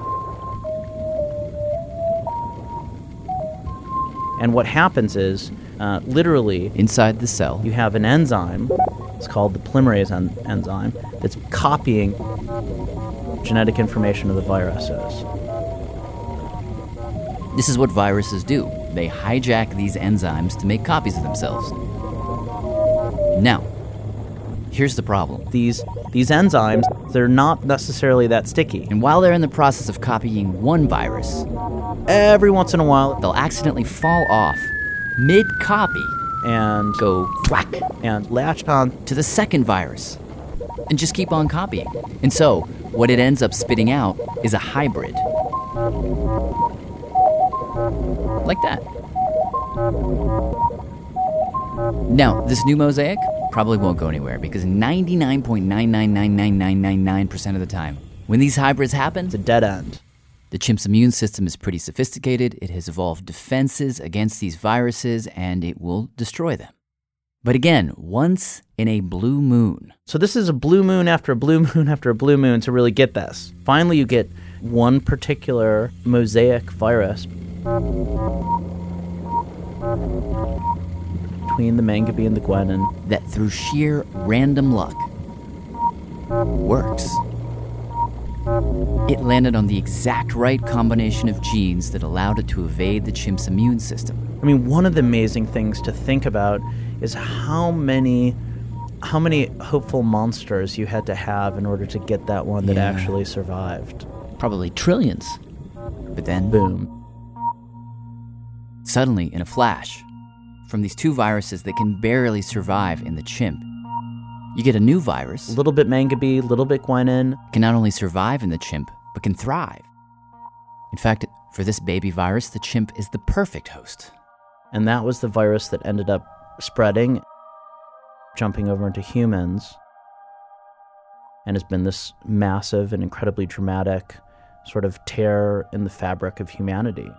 And what happens is, uh, literally, inside the cell, you have an enzyme. It's called the polymerase en- enzyme that's copying genetic information of the viruses. This is what viruses do. They hijack these enzymes to make copies of themselves. Now, here's the problem. These these enzymes, they're not necessarily that sticky. And while they're in the process of copying one virus, every once in a while, they'll accidentally fall off mid-copy and go thwack and latch on to the second virus and just keep on copying. And so, what it ends up spitting out is a hybrid. Like that. Now, this new mosaic probably won't go anywhere because ninety-nine point nine nine nine nine nine nine nine percent of the time, when these hybrids happen, it's a dead end. The chimp's immune system is pretty sophisticated. It has evolved defenses against these viruses, and it will destroy them. But again, once in a blue moon. So this is a blue moon after a blue moon after a blue moon to really get this. Finally, you get one particular mosaic virus between the Mangabey and the Guenin that through sheer random luck works. It landed on the exact right combination of genes that allowed it to evade the chimp's immune system. I mean, one of the amazing things to think about is how many how many hopeful monsters you had to have in order to get that one that Yeah. actually survived. Probably trillions. But then, boom. Suddenly, in a flash, from these two viruses that can barely survive in the chimp, you get a new virus. A little bit Mangabey, a little bit Guenin. Can not only survive in the chimp, but can thrive. In fact, for this baby virus, the chimp is the perfect host. And that was the virus that ended up spreading, jumping over into humans, and has been this massive and incredibly dramatic sort of tear in the fabric of humanity.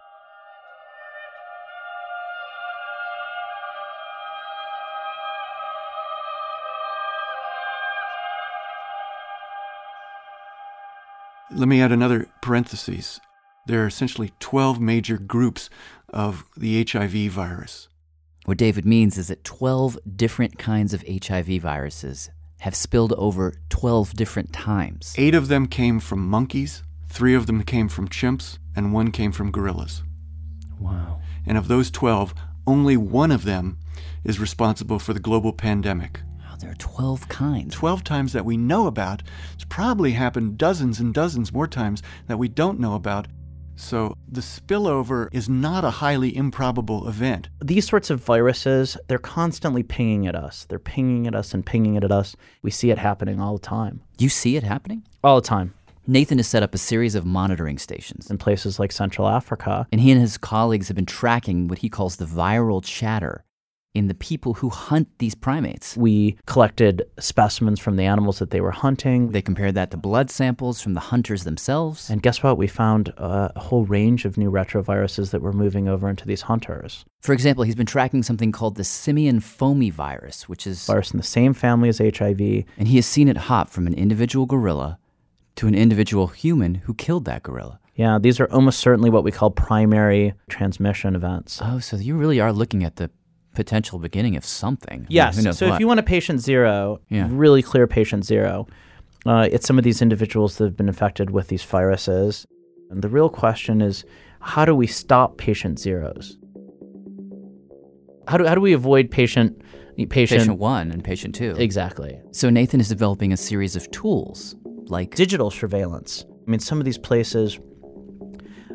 Let me add another parenthesis. There are essentially twelve major groups of the H I V virus. What David means is that twelve different kinds of H I V viruses have spilled over twelve different times. Eight of them came from monkeys, three of them came from chimps, and one came from gorillas. Wow. And of those twelve, only one of them is responsible for the global pandemic. Wow, there are twelve kinds. twelve times that we know about. It's probably happened dozens and dozens more times that we don't know about. So the spillover is not a highly improbable event. These sorts of viruses, they're constantly pinging at us. They're pinging at us and pinging at us. We see it happening all the time. You see it happening? All the time. Nathan has set up a series of monitoring stations in places like Central Africa. And he and his colleagues have been tracking what he calls the viral chatter in the people who hunt these primates. We collected specimens from the animals that they were hunting. They compared that to blood samples from the hunters themselves. And guess what? We found uh, a whole range of new retroviruses that were moving over into these hunters. For example, he's been tracking something called the simian foamy virus, which is a virus in the same family as H I V. And he has seen it hop from an individual gorilla to an individual human who killed that gorilla. Yeah, these are almost certainly what we call primary transmission events. Oh, so you really are looking at the potential beginning of something. Yes. Who knows so what? if you want a patient zero, yeah. really clear patient zero, uh, it's some of these individuals that have been infected with these viruses. And the real question is, how do we stop patient zeros? How do how do we avoid patient patient, patient one and patient two? Exactly. So Nathan is developing a series of tools like digital surveillance. I mean, some of these places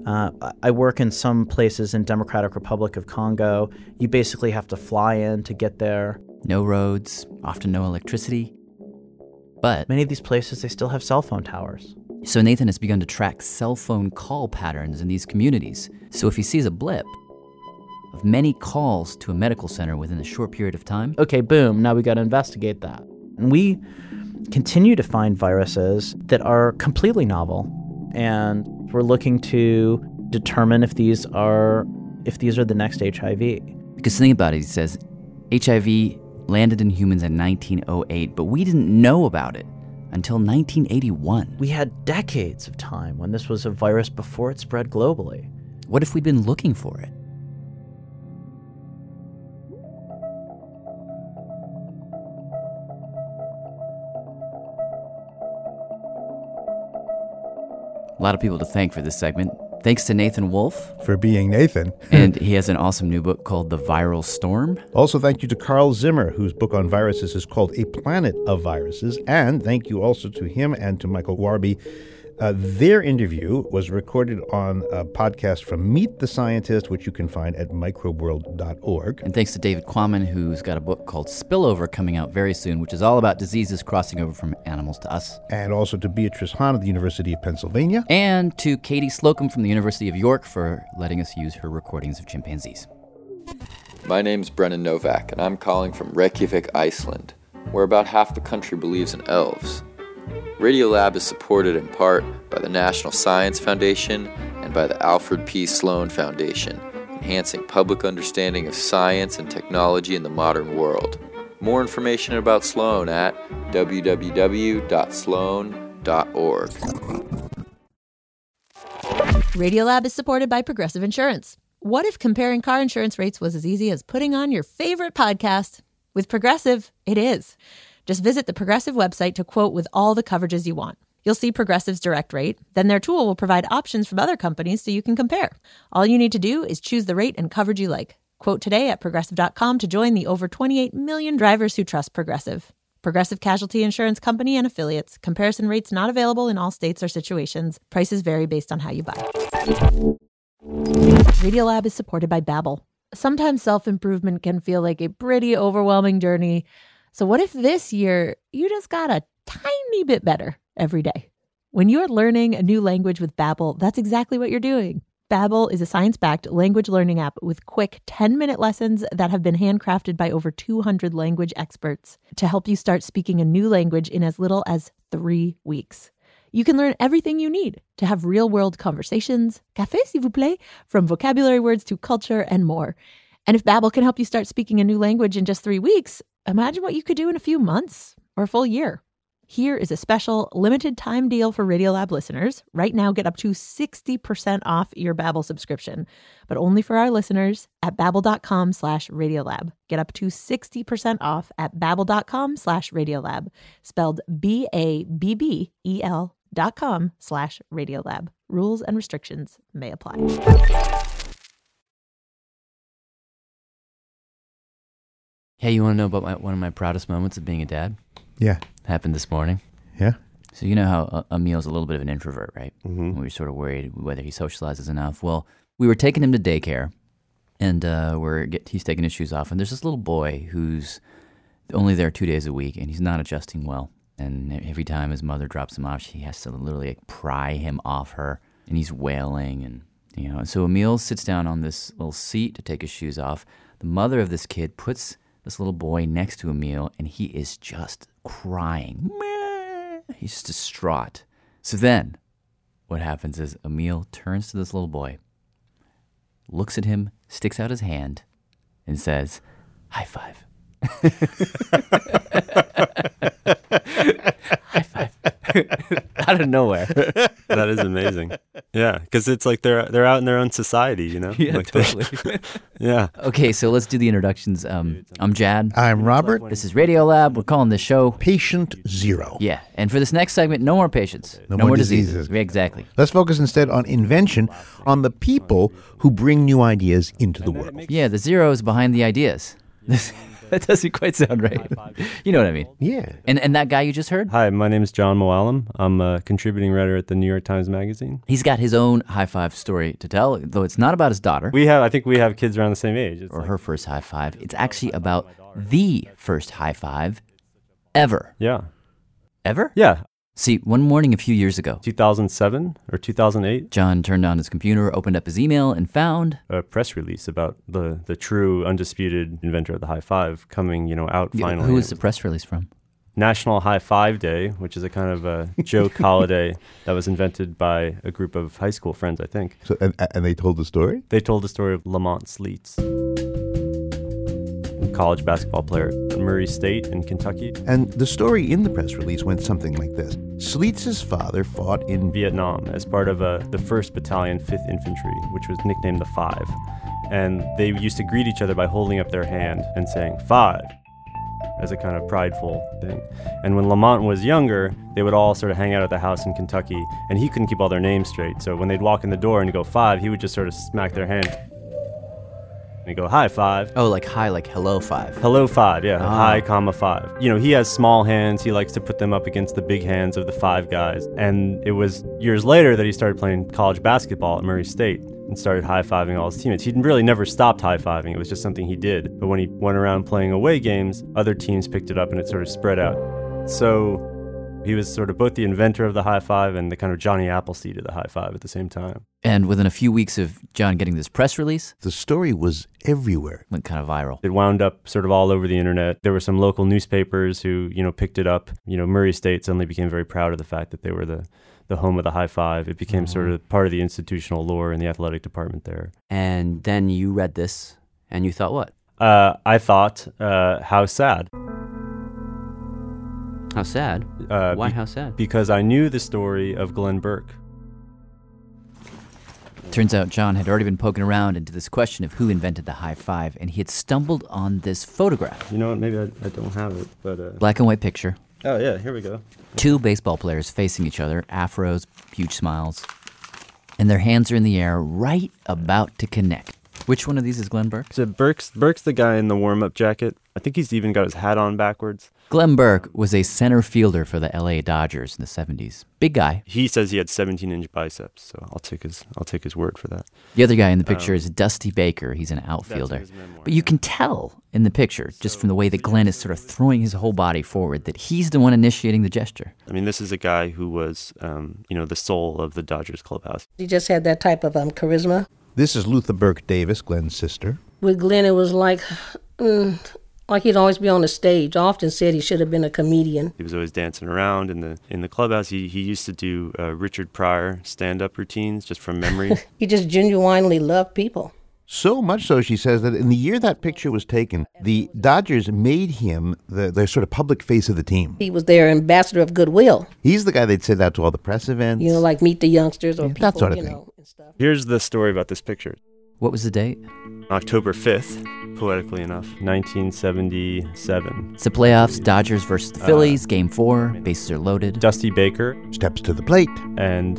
Uh, I work in some places in Democratic Republic of Congo. You basically have to fly in to get there. No roads, often no electricity. But many of these places, they still have cell phone towers. So Nathan has begun to track cell phone call patterns in these communities. So if he sees a blip of many calls to a medical center within a short period of time... Okay, boom, now we got to investigate that. And we continue to find viruses that are completely novel. And we're looking to determine if these are if these are the next H I V. Because think about it, he says, H I V landed in humans in nineteen oh eight, but we didn't know about it until nineteen eighty-one. We had decades of time when this was a virus before it spread globally. What if we'd been looking for it? A lot of people to thank for this segment. Thanks to Nathan Wolfe. For being Nathan. And he has an awesome new book called The Viral Storm. Also, thank you to Carl Zimmer, whose book on viruses is called A Planet of Viruses. And thank you also to him and to Michael Warby. Uh, their interview was recorded on a podcast from Meet the Scientist, which you can find at microbe world dot org. And thanks to David Quammen, who's got a book called Spillover coming out very soon, which is all about diseases crossing over from animals to us. And also to Beatrice Hahn of the University of Pennsylvania. And to Katie Slocum from the University of York for letting us use her recordings of chimpanzees. My name's Brennan Novak, and I'm calling from Reykjavik, Iceland, where about half the country believes in elves. Radiolab is supported in part by the National Science Foundation and by the Alfred P. Sloan Foundation, enhancing public understanding of science and technology in the modern world. More information about Sloan at w w w dot sloan dot org. Radiolab is supported by Progressive Insurance. What if comparing car insurance rates was as easy as putting on your favorite podcast? With Progressive, it is. Just visit the Progressive website to quote with all the coverages you want. You'll see Progressive's direct rate. Then their tool will provide options from other companies so you can compare. All you need to do is choose the rate and coverage you like. Quote today at progressive dot com to join the over twenty-eight million drivers who trust Progressive. Progressive Casualty Insurance Company and Affiliates. Comparison rates not available in all states or situations. Prices vary based on how you buy. Radiolab is supported by Babbel. Sometimes self-improvement can feel like a pretty overwhelming journey. So what if this year you just got a tiny bit better every day? When you're learning a new language with Babbel, that's exactly what you're doing. Babbel is a science-backed language learning app with quick ten-minute lessons that have been handcrafted by over two hundred language experts to help you start speaking a new language in as little as three weeks. You can learn everything you need to have real-world conversations, café s'il vous plaît, from vocabulary words to culture and more. And if Babbel can help you start speaking a new language in just three weeks, imagine what you could do in a few months or a full year. Here is a special limited time deal for Radiolab listeners. Right now, get up to sixty percent off your Babbel subscription, but only for our listeners at babbel.com slash Radiolab. Get up to sixty percent off at babbel.com slash Radiolab, spelled B A B B E L dot com slash Radiolab. Rules and restrictions may apply. Hey, you want to know about my, one of my proudest moments of being a dad? Yeah. Happened this morning. Yeah. So you know how uh, Emil's a little bit of an introvert, right? Mm-hmm. We were sort of worried whether he socializes enough. Well, we were taking him to daycare, and uh, we're get, he's taking his shoes off, and there's this little boy who's only there two days a week, and he's not adjusting well. And every time his mother drops him off, she has to literally like, pry him off her, and he's wailing, and you know. So Emil sits down on this little seat to take his shoes off. The mother of this kid puts this little boy next to Emil, and he is just crying. He's just distraught. So then, what happens is Emil turns to this little boy, looks at him, sticks out his hand, and says, "High five." High five. Out of nowhere. That is amazing. Yeah, because it's like they're they're out in their own society, you know? Yeah, like totally. Yeah. Okay, so let's do the introductions. Um, I'm Jad. I'm Robert. This is Radiolab. We're calling this show Patient Zero. Yeah, and for this next segment, no more patients. No, more diseases. Yeah, exactly. Let's focus instead on invention, on the people who bring new ideas into the world. Yeah, the zero is behind the ideas. That doesn't quite sound right. You know what I mean? Yeah. And and that guy you just heard? Hi, my name is John Moalem. I'm a contributing writer at the New York Times Magazine. He's got his own high five story to tell, though it's not about his daughter. We have, I think we have kids around the same age. It's or like, her first high five. It's actually about the first high five ever. Yeah. Ever? Yeah. See, one morning a few years ago, two thousand seven or two thousand eight, John turned on his computer, opened up his email, and found a press release about the, the true, undisputed inventor of the high five coming, you know, out finally. Who was the press release from? National High Five Day, which is a kind of a joke holiday that was invented by a group of high school friends, I think. So, and, and they told the story? They told the story of Lamont Sleets, college basketball player at Murray State in Kentucky. And the story in the press release went something like this. Sleets' father fought in Vietnam as part of uh, the first Battalion, fifth Infantry, which was nicknamed the Five. And they used to greet each other by holding up their hand and saying, Five, as a kind of prideful thing. And when Lamont was younger, they would all sort of hang out at the house in Kentucky, and he couldn't keep all their names straight. So when they'd walk in the door and go, Five, he would just sort of smack their hand. And he'd go, Hi, Five. Oh, like hi, like hello, Five. Hello, Five, yeah. Ah. Hi, comma, Five. You know, he has small hands. He likes to put them up against the big hands of the Five guys. And it was years later that he started playing college basketball at Murray State and started high-fiving all his teammates. He really never stopped high-fiving. It was just something he did. But when he went around playing away games, other teams picked it up and it sort of spread out. So he was sort of both the inventor of the high five and the kind of Johnny Appleseed of the high five at the same time. And within a few weeks of John getting this press release, the story was everywhere. Went kind of viral. It wound up sort of all over the internet. There were some local newspapers who, you know, picked it up. You know, Murray State suddenly became very proud of the fact that they were the, the home of the high five. It became mm-hmm. sort of part of the institutional lore in the athletic department there. And then you read this and you thought what? Uh, I thought, uh, how sad. How sad? Uh, Why be- how sad? Because I knew the story of Glenn Burke. Turns out John had already been poking around into this question of who invented the high five, and he had stumbled on this photograph. You know what? Maybe I, I don't have it, but... Uh... Black and white picture. Oh, yeah, here we go. Two baseball players facing each other, afros, huge smiles, and their hands are in the air, right about to connect. Which one of these is Glenn Burke? So Burke's, Burke's the guy in the warm-up jacket. I think he's even got his hat on backwards. Glenn Burke was a center fielder for the L A Dodgers in the seventies. Big guy. He says he had seventeen-inch biceps, so I'll take his I'll take his word for that. The other guy in the picture um, is Dusty Baker. He's an outfielder. Memoir, but you can tell in the picture, just from the way that Glenn is sort of throwing his whole body forward, that he's the one initiating the gesture. I mean, this is a guy who was, um, you know, the soul of the Dodgers clubhouse. He just had that type of um, charisma. This is Luther Burke Davis, Glenn's sister. With Glenn, it was like... Mm, Like he'd always be on the stage. I often said he should have been a comedian. He was always dancing around in the in the clubhouse. He he used to do uh, Richard Pryor stand-up routines just from memory. He just genuinely loved people. So much so, she says, that in the year that picture was taken, the Dodgers made him the, the sort of public face of the team. He was their ambassador of goodwill. He's the guy they'd send out to all the press events. You know, like Meet the Youngsters or yeah, people, that sort of you thing. know, and stuff. Here's the story about this picture. What was the date? October fifth, poetically enough, nineteen seventy-seven. It's the playoffs, Dodgers versus the Phillies, uh, game four, bases are loaded. Dusty Baker steps to the plate. And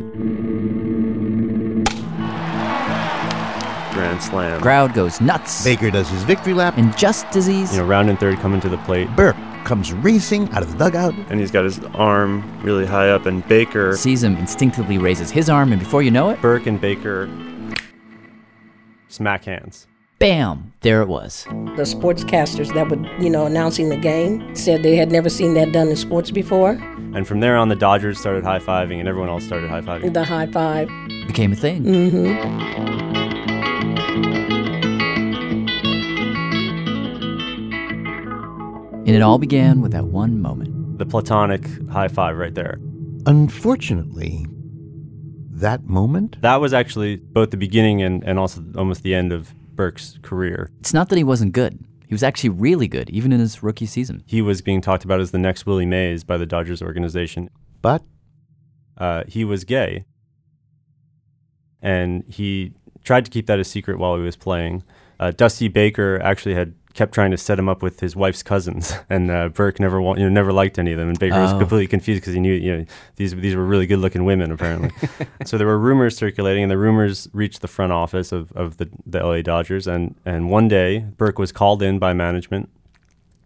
grand slam. Crowd goes nuts. Baker does his victory lap. And just as he's... You know, round and third coming to the plate. Burke comes racing out of the dugout. And he's got his arm really high up, and Baker... sees him, instinctively raises his arm, and before you know it... Burke and Baker... smack hands. Bam! There it was. The sportscasters that were, you know, announcing the game said they had never seen that done in sports before. And from there on, the Dodgers started high-fiving, and everyone else started high-fiving. The high five. Became a thing. Mm-hmm. And it all began with that one moment. The platonic high five right there. Unfortunately... that moment? That was actually both the beginning and, and also almost the end of Burke's career. It's not that he wasn't good. He was actually really good, even in his rookie season. He was being talked about as the next Willie Mays by the Dodgers organization. But? Uh, he was gay. And he tried to keep that a secret while he was playing. Uh, Dusty Baker actually had kept trying to set him up with his wife's cousins, and uh, Burke never, wa- you know, never liked any of them. And Baker oh. was completely confused because he knew, you know, these these were really good-looking women apparently. So there were rumors circulating, and the rumors reached the front office of, of the, the L A Dodgers. And and one day, Burke was called in by management,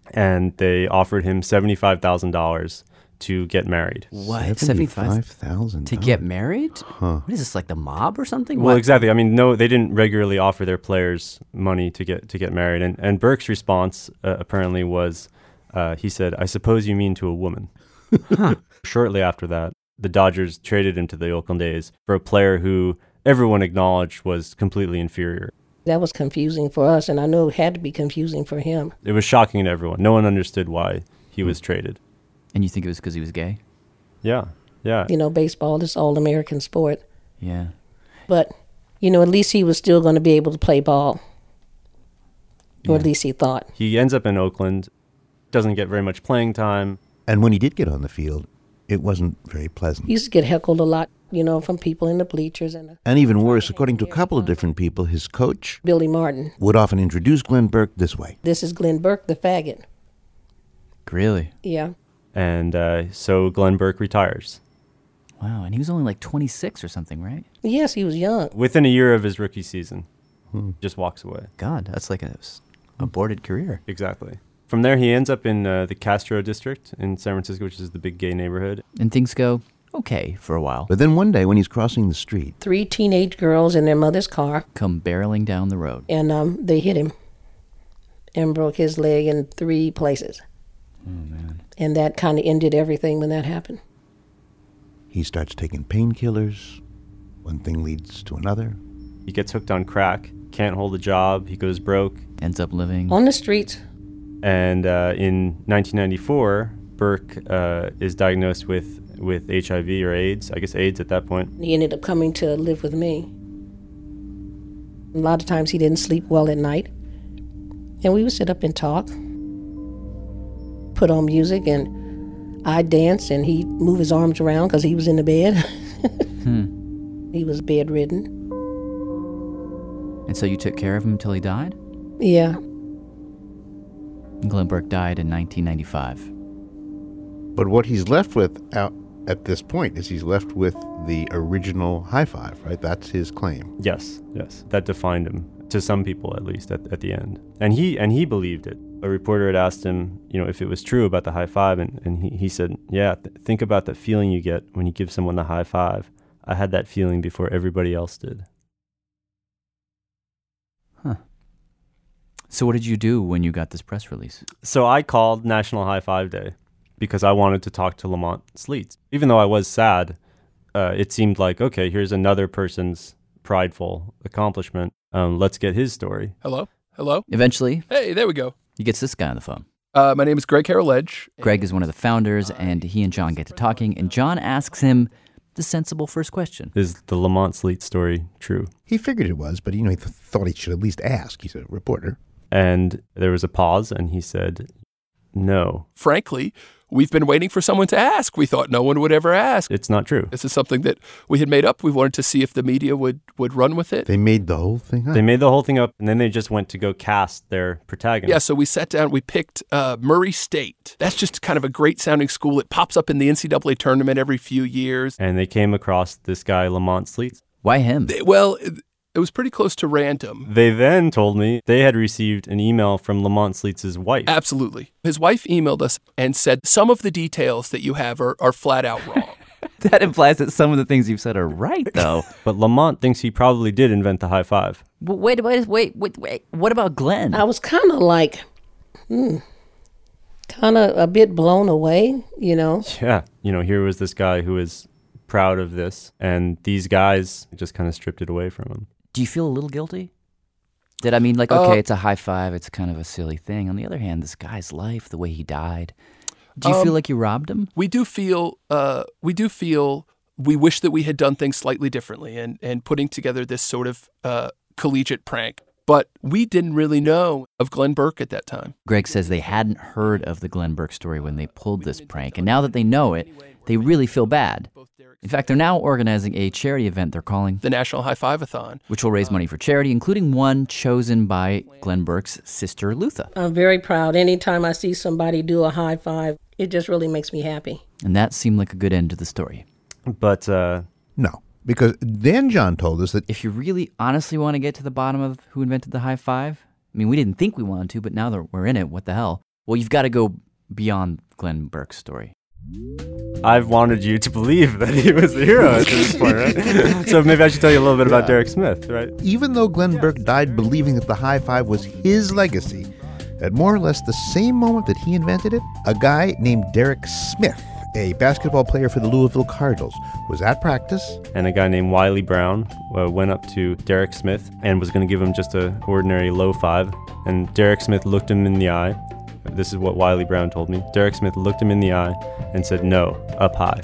and they offered him seventy-five thousand dollars to get married. What? seventy-five thousand To get married? Huh. What is this, like the mob or something? Well, What? exactly. I mean, no, they didn't regularly offer their players money to get to get married. And and Burke's response uh, apparently was, uh, he said, "I suppose you mean to a woman." Huh. Shortly after that, the Dodgers traded him to the Oakland A's for a player who everyone acknowledged was completely inferior. That was confusing for us, and I know it had to be confusing for him. It was shocking to everyone. No one understood why he was traded. And you think it was because he was gay? Yeah, yeah. You know, baseball is all American sport. Yeah. But, you know, at least he was still going to be able to play ball. Or at Yeah. least he thought. He ends up in Oakland, doesn't get very much playing time. And when he did get on the field, it wasn't very pleasant. He used to get heckled a lot, you know, from people in the bleachers. And And even worse, according to a couple of different people, his coach Billy Martin. would often introduce Glenn Burke this way. This is Glenn Burke, the faggot. Really? Yeah. And uh, so Glenn Burke retires. Wow, and he was only like twenty-six or something, right? Yes, he was young. Within a year of his rookie season, just walks away. God, that's like a s- aborted career. Exactly. From there, he ends up in uh, the Castro district in San Francisco, which is the big gay neighborhood. And things go okay for a while. But then one day when he's crossing the street, Three teenage girls in their mother's car, Come barreling down the road. and um, they hit him and broke his leg in three places. Oh, man. And that kind of ended everything when that happened. he starts taking painkillers. One thing leads to another. He gets hooked on crack, can't hold a job, he goes broke. Ends up living on the streets. And uh, in nineteen ninety-four, Burke uh, is diagnosed with, with H I V or AIDS, I guess AIDS at that point. He ended up coming to live with me. A lot of times he didn't sleep well at night. And we would sit up and talk, put on music, and I'd dance, and he'd move his arms around because he was in the bed. Hmm. He was bedridden. And so you took care of him until he died? Yeah. Glenn Burke died in nineteen ninety-five. But what he's left with out at this point is he's left with the original high five, right? That's his claim. Yes, yes. That defined him, to some people at least, at, at the end. And he and he believed it. A reporter had asked him, you know, if it was true about the high five, and, and he, he said, yeah, th- think about the feeling you get when you give someone the high five. I had that feeling before everybody else did. Huh. So what did you do when you got this press release? So I called National High Five Day because I wanted to talk to Lamont Sleets. Even though I was sad, uh, it seemed like, okay, here's another person's prideful accomplishment. Um, let's get his story. Hello? Hello? Eventually, Hey, there we go. he gets this guy on the phone. Uh, my name is Greg Harrell Edge. Greg is one of the founders, and he and John get to talking, and John asks him the sensible first question. Is the Lamont Sleets story true? He figured it was, but you know, he th- thought he should at least ask. He's a reporter. And there was a pause, and he said, no. Frankly, we've been waiting for someone to ask. We thought no one would ever ask. It's not true. This is something that we had made up. We wanted to see if the media would, would run with it. They made the whole thing up. They made the whole thing up, and then they just went to go cast their protagonist. Yeah, so we sat down, we picked uh, Murray State. That's just kind of a great sounding school. It pops up in the N C double A tournament every few years. And they came across this guy, Lamont Sleets. Why him? They- well, it, it was pretty close to random. They then told me they had received an email from Lamont Sleets' wife. Absolutely. His wife emailed us and said, some of the details that you have are, are flat out wrong. That implies that some of the things you've said are right, though. But Lamont thinks he probably did invent the high five. But wait, wait, wait, wait, wait. What about Glenn? I was kind of like, hmm, kind of a bit blown away, you know. Yeah. You know, here was this guy who was proud of this, and these guys just kind of stripped it away from him. Do you feel a little guilty? Did I mean, like, okay, Uh, it's a high five, it's kind of a silly thing. On the other hand, this guy's life, the way he died, do you Um, feel like you robbed him? We do feel, uh, we do feel we wish that we had done things slightly differently and, and putting together this sort of uh, collegiate prank. But we didn't really know of Glenn Burke at that time. Greg says they hadn't heard of the Glenn Burke story when they pulled this prank, and now that they know it, they really feel bad. In fact, they're now organizing a charity event they're calling The National High Five-a-thon, which will raise money for charity, including one chosen by Glenn Burke's sister, Lutha. I'm very proud. Anytime I see somebody do a high five, it just really makes me happy. And that seemed like a good end to the story. But, uh... No, because then John told us that if you really honestly want to get to the bottom of who invented the high five, I mean, we didn't think we wanted to, but now that we're in it, what the hell? Well, you've got to go beyond Glenn Burke's story. I've wanted you to believe that he was the hero at this point, right? So maybe I should tell you a little bit about Derek Smith, right? Even though Glenn Burke died believing that the high five was his legacy, at more or less the same moment that he invented it, a guy named Derek Smith, a basketball player for the Louisville Cardinals, was at practice. And a guy named Wiley Brown uh, went up to Derek Smith and was going to give him just an ordinary low five. And Derek Smith looked him in the eye. This is what Wiley Brown told me. Derek Smith looked him in the eye and said, "No, up high."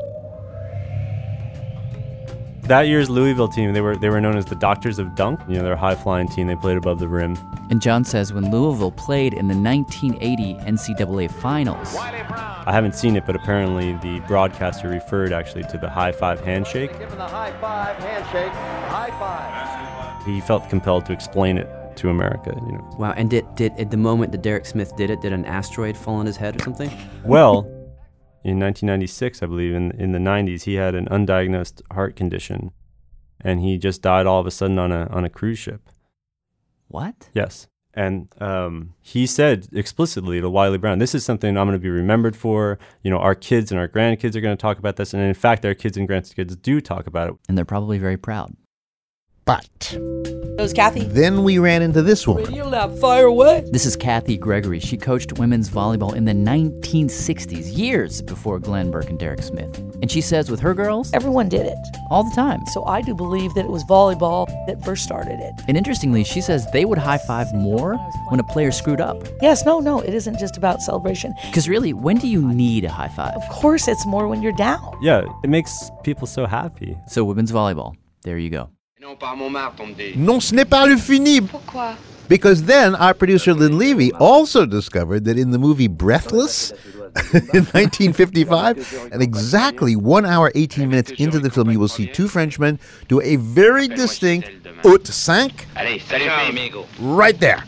That year's Louisville team, they were they were known as the Doctors of Dunk. You know, they're a high-flying team. They played above the rim. And John says when Louisville played in the nineteen eighty N C double A Finals. I haven't seen it, but apparently the broadcaster referred actually to the high five handshake. Give him the high five handshake. High five. He felt compelled to explain it to America, you know. Wow, and did, did at the moment that Derek Smith did it, did an asteroid fall on his head or something? Well, in nineteen ninety-six, I believe, in in the nineties, he had an undiagnosed heart condition, and he just died all of a sudden on a on a cruise ship. What? Yes. And um, he said explicitly to Wiley Brown, "This is something I'm going to be remembered for. You know, our kids and our grandkids are going to talk about this." And in fact, our kids and grandkids do talk about it. And they're probably very proud. But it was Kathy. Then we ran into this woman. Radio Lab, fire away. This is Kathy Gregory. She coached women's volleyball in the nineteen sixties, years before Glenn Burke and Derek Smith. And she says with her girls, everyone did it. All the time. So I do believe that it was volleyball that first started it. And interestingly, she says they would high-five more when a player screwed up. Yes, no, no, it isn't just about celebration. Because really, when do you need a high-five? Of course, it's more when you're down. Yeah, it makes people so happy. So women's volleyball, there you go. Non, ce n'est pas le fini. Pourquoi? Because then our producer Lynn Levy also discovered that in the movie Breathless in nineteen fifty-five, and exactly one hour, eighteen minutes into the film, you will see two Frenchmen do a very distinct haute cinq right there.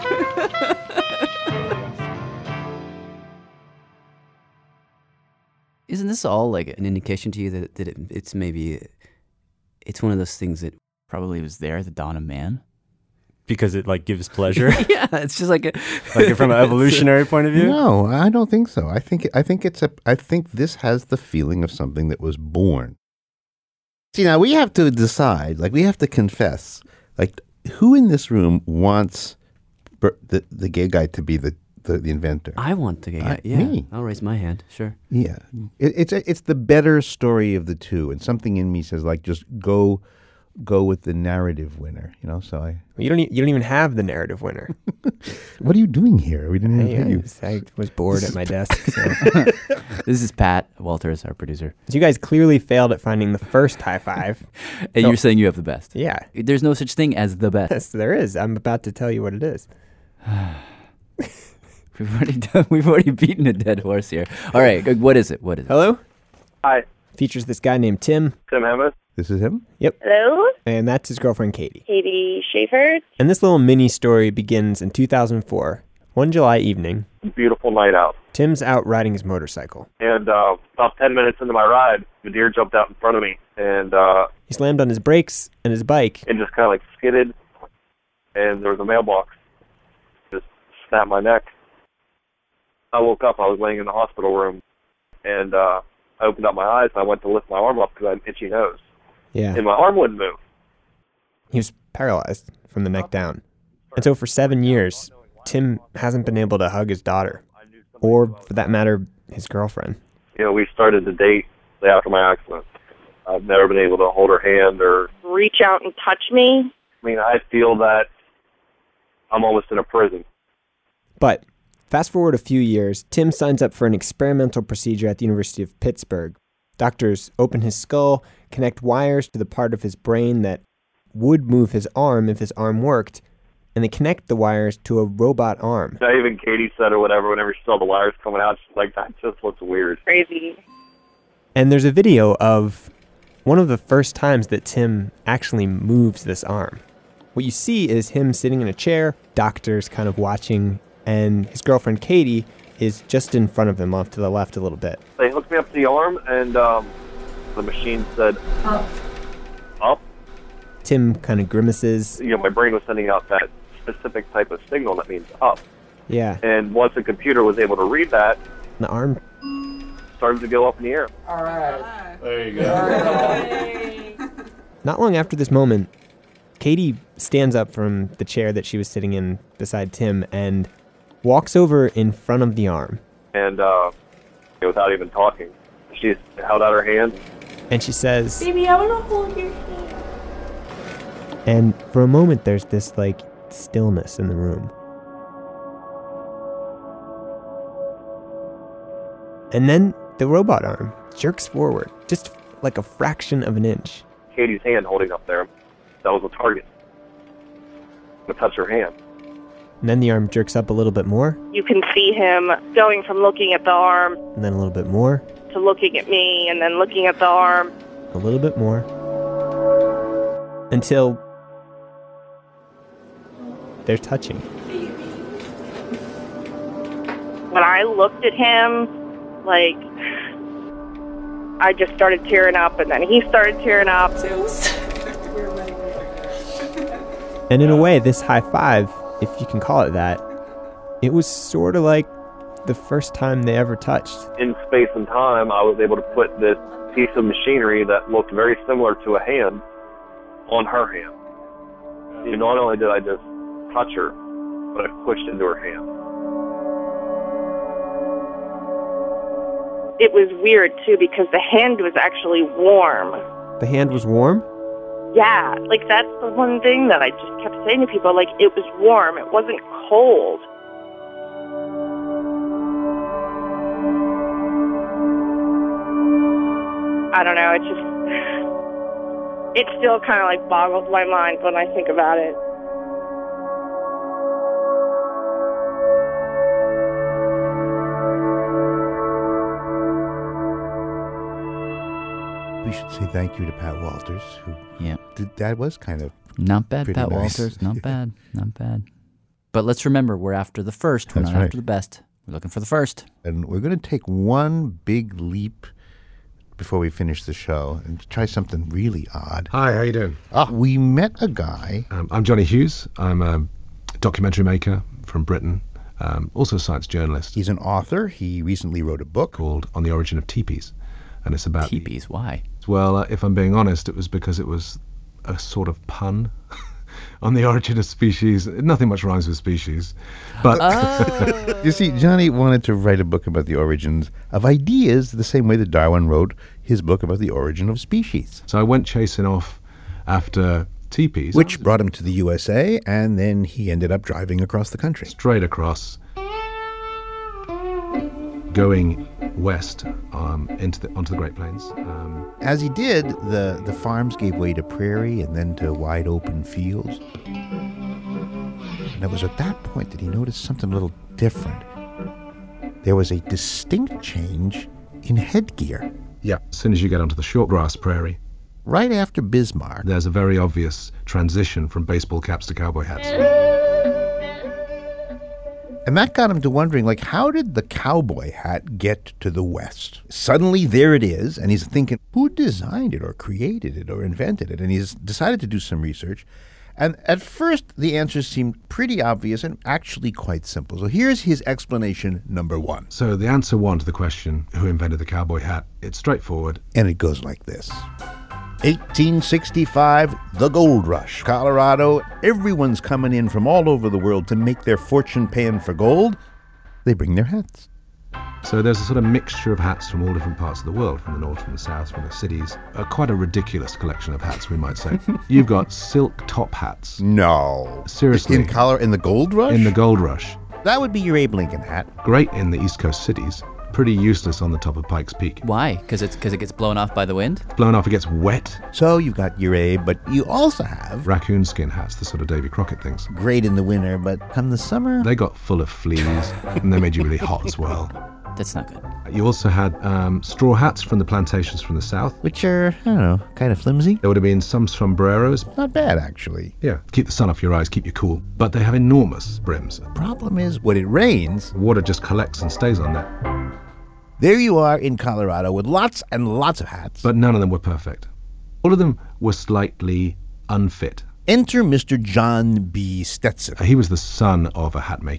Isn't this all like an indication to you that, that it, it's maybe, it's one of those things that probably was there at the dawn of man? Because it like gives pleasure? Yeah, it's just like a... like from an evolutionary point of view? No, I don't think so. I think I think it's a I think this has the feeling of something that was born. See, now we have to decide, like we have to confess, like who in this room wants the the gay guy to be the The, the inventor? I want the gay guy. Uh, yeah, me. I'll raise my hand. Sure. Yeah, it, it's a, it's the better story of the two, and something in me says like just go, go with the narrative winner. You know, so I. You don't. E- you don't even have the narrative winner. What are you doing here? We didn't hey, have I, you. was, I was bored at my desk. So. This is Pat Walters, our producer. So you guys clearly failed at finding the first high five. And so, you're saying you have the best. Yeah. There's no such thing as the best. Yes, there is. I'm about to tell you what it is. We've already done, we've already beaten a dead horse here. All right, what is it? What is it? Hello? Hi. Features this guy named Tim. Tim Hemeth. This is him? Yep. Hello? And that's his girlfriend, Katie. Katie Schaefer. And this little mini story begins in two thousand four. One July evening. Beautiful night out. Tim's out riding his motorcycle. And uh, about ten minutes into my ride, the deer jumped out in front of me. And uh, he slammed on his brakes and his bike. And just kind of like skidded. And there was a mailbox. Just snapped my neck. I woke up. I was laying in the hospital room. And uh, I opened up my eyes and I went to lift my arm up because I had an itchy nose. Yeah. And my arm wouldn't move. He was paralyzed from the neck down. And so for seven years, Tim hasn't been able to hug his daughter. Or, for that matter, his girlfriend. You know, we started to date after my accident. I've never been able to hold her hand or... reach out and touch me. I mean, I feel that I'm almost in a prison. But... fast forward a few years, Tim signs up for an experimental procedure at the University of Pittsburgh. Doctors open his skull, connect wires to the part of his brain that would move his arm if his arm worked, and they connect the wires to a robot arm. Now, even Katie said or whatever, whenever she saw the wires coming out, she's like, that just looks weird. Crazy. And there's a video of one of the first times that Tim actually moves this arm. What you see is him sitting in a chair, doctors kind of watching, and his girlfriend, Katie, is just in front of him off to the left a little bit. They hooked me up to the arm, and um, the machine said, up. Up. Tim kind of grimaces. You know, my brain was sending out that specific type of signal that means up. Yeah. And once the computer was able to read that, the arm started to go up in the air. All right. There you go. Not long after this moment, Katie stands up from the chair that she was sitting in beside Tim and walks over in front of the arm. And uh, without even talking, she held out her hand. And she says, Baby, I want to hold your hand. and for a moment there's this like stillness in the room. And then the robot arm jerks forward, just like a fraction of an inch. Katie's hand holding up there, that was the target. To touch her hand. And then the arm jerks up a little bit more, You can see him going from looking at the arm and then a little bit more, to looking at me and then looking at the arm. a little bit more, until they're touching. When I looked at him, like, I just started tearing up, and then he started tearing up. And in a way, this high five, if you can call it that, it was sort of like the first time they ever touched. In space and time, I was able to put this piece of machinery that looked very similar to a hand on her hand. And not only did I just touch her, but I pushed into her hand. It was weird, too, because the hand was actually warm. The hand was warm? Yeah, like, that's the one thing that I just kept saying to people, like, it was warm, it wasn't cold. I don't know, it just, it still kind of, like, boggles my mind when I think about it. We should say thank you to Pat Walters, who Yeah. did, that was kind of Not bad, pretty Pat nice. Walters. Not bad. Not bad. But let's remember, we're after the first. We're That's not right. after the best. We're looking for the first. And we're going to take one big leap before we finish the show and try something really odd. Hi, how you doing? Ah, we met a guy. Um, I'm Johnny Hughes. I'm a documentary maker from Britain, um, also a science journalist. He's an author. He recently wrote a book called On the Origin of Teepees. And it's about... Teepees, why? Well, uh, if I'm being honest, it was because it was a sort of pun on the origin of species. Nothing much rhymes with species. But You see, Johnny wanted to write a book about the origins of ideas the same way that Darwin wrote his book about the origin of species. So I went chasing off after teepees. Which brought him to the U S A, and then he ended up driving across the country. Straight across, going west um, into the, onto the Great Plains. Um, As he did, the, the farms gave way to prairie and then to wide open fields. And it was at that point that he noticed something a little different. There was a distinct change in headgear. yeah, as soon as you get onto the short grass prairie, Right after Bismarck, there's a very obvious transition from baseball caps to cowboy hats. and that got him to wondering, like, how did the cowboy hat get to the West? Suddenly, there it is, and he's thinking, who designed it or created it or invented it? And he's decided to do some research. And at first, the answers seemed pretty obvious and actually quite simple. So here's his explanation number one. So the answer one to the question, who invented the cowboy hat, it's straightforward. And it goes like this. eighteen sixty-five, the gold rush. Colorado, everyone's coming in from all over the world to make their fortune paying for gold. They bring their hats. So there's a sort of mixture of hats from all different parts of the world, from the north, from the south, from the cities. Uh, quite a ridiculous collection of hats, we might say. You've got silk top hats. No. Seriously. In color, in the gold rush? In the gold rush. That would be your Abe Lincoln hat. Great in the East Coast cities. Pretty useless on the top of Pikes Peak. Why? Because it's because it gets blown off by the wind? Blown off, it gets wet. So you've got your Abe, but you also have Raccoon skin hats, the sort of Davy Crockett things. great in the winter, but come the summer, They got full of fleas, and they made you really hot as well. That's not good. You also had um, straw hats from the plantations from the south. which are, I don't know, kind of flimsy. There would have been some sombreros. Not bad, actually. Yeah, keep the sun off your eyes, keep you cool. But they have enormous brims. Problem is, when it rains, Water just collects and stays on there. there you are in Colorado with lots and lots of hats. But none of them were perfect. All of them were slightly unfit. Enter Mister John B. Stetson. He was the son of a hat maker.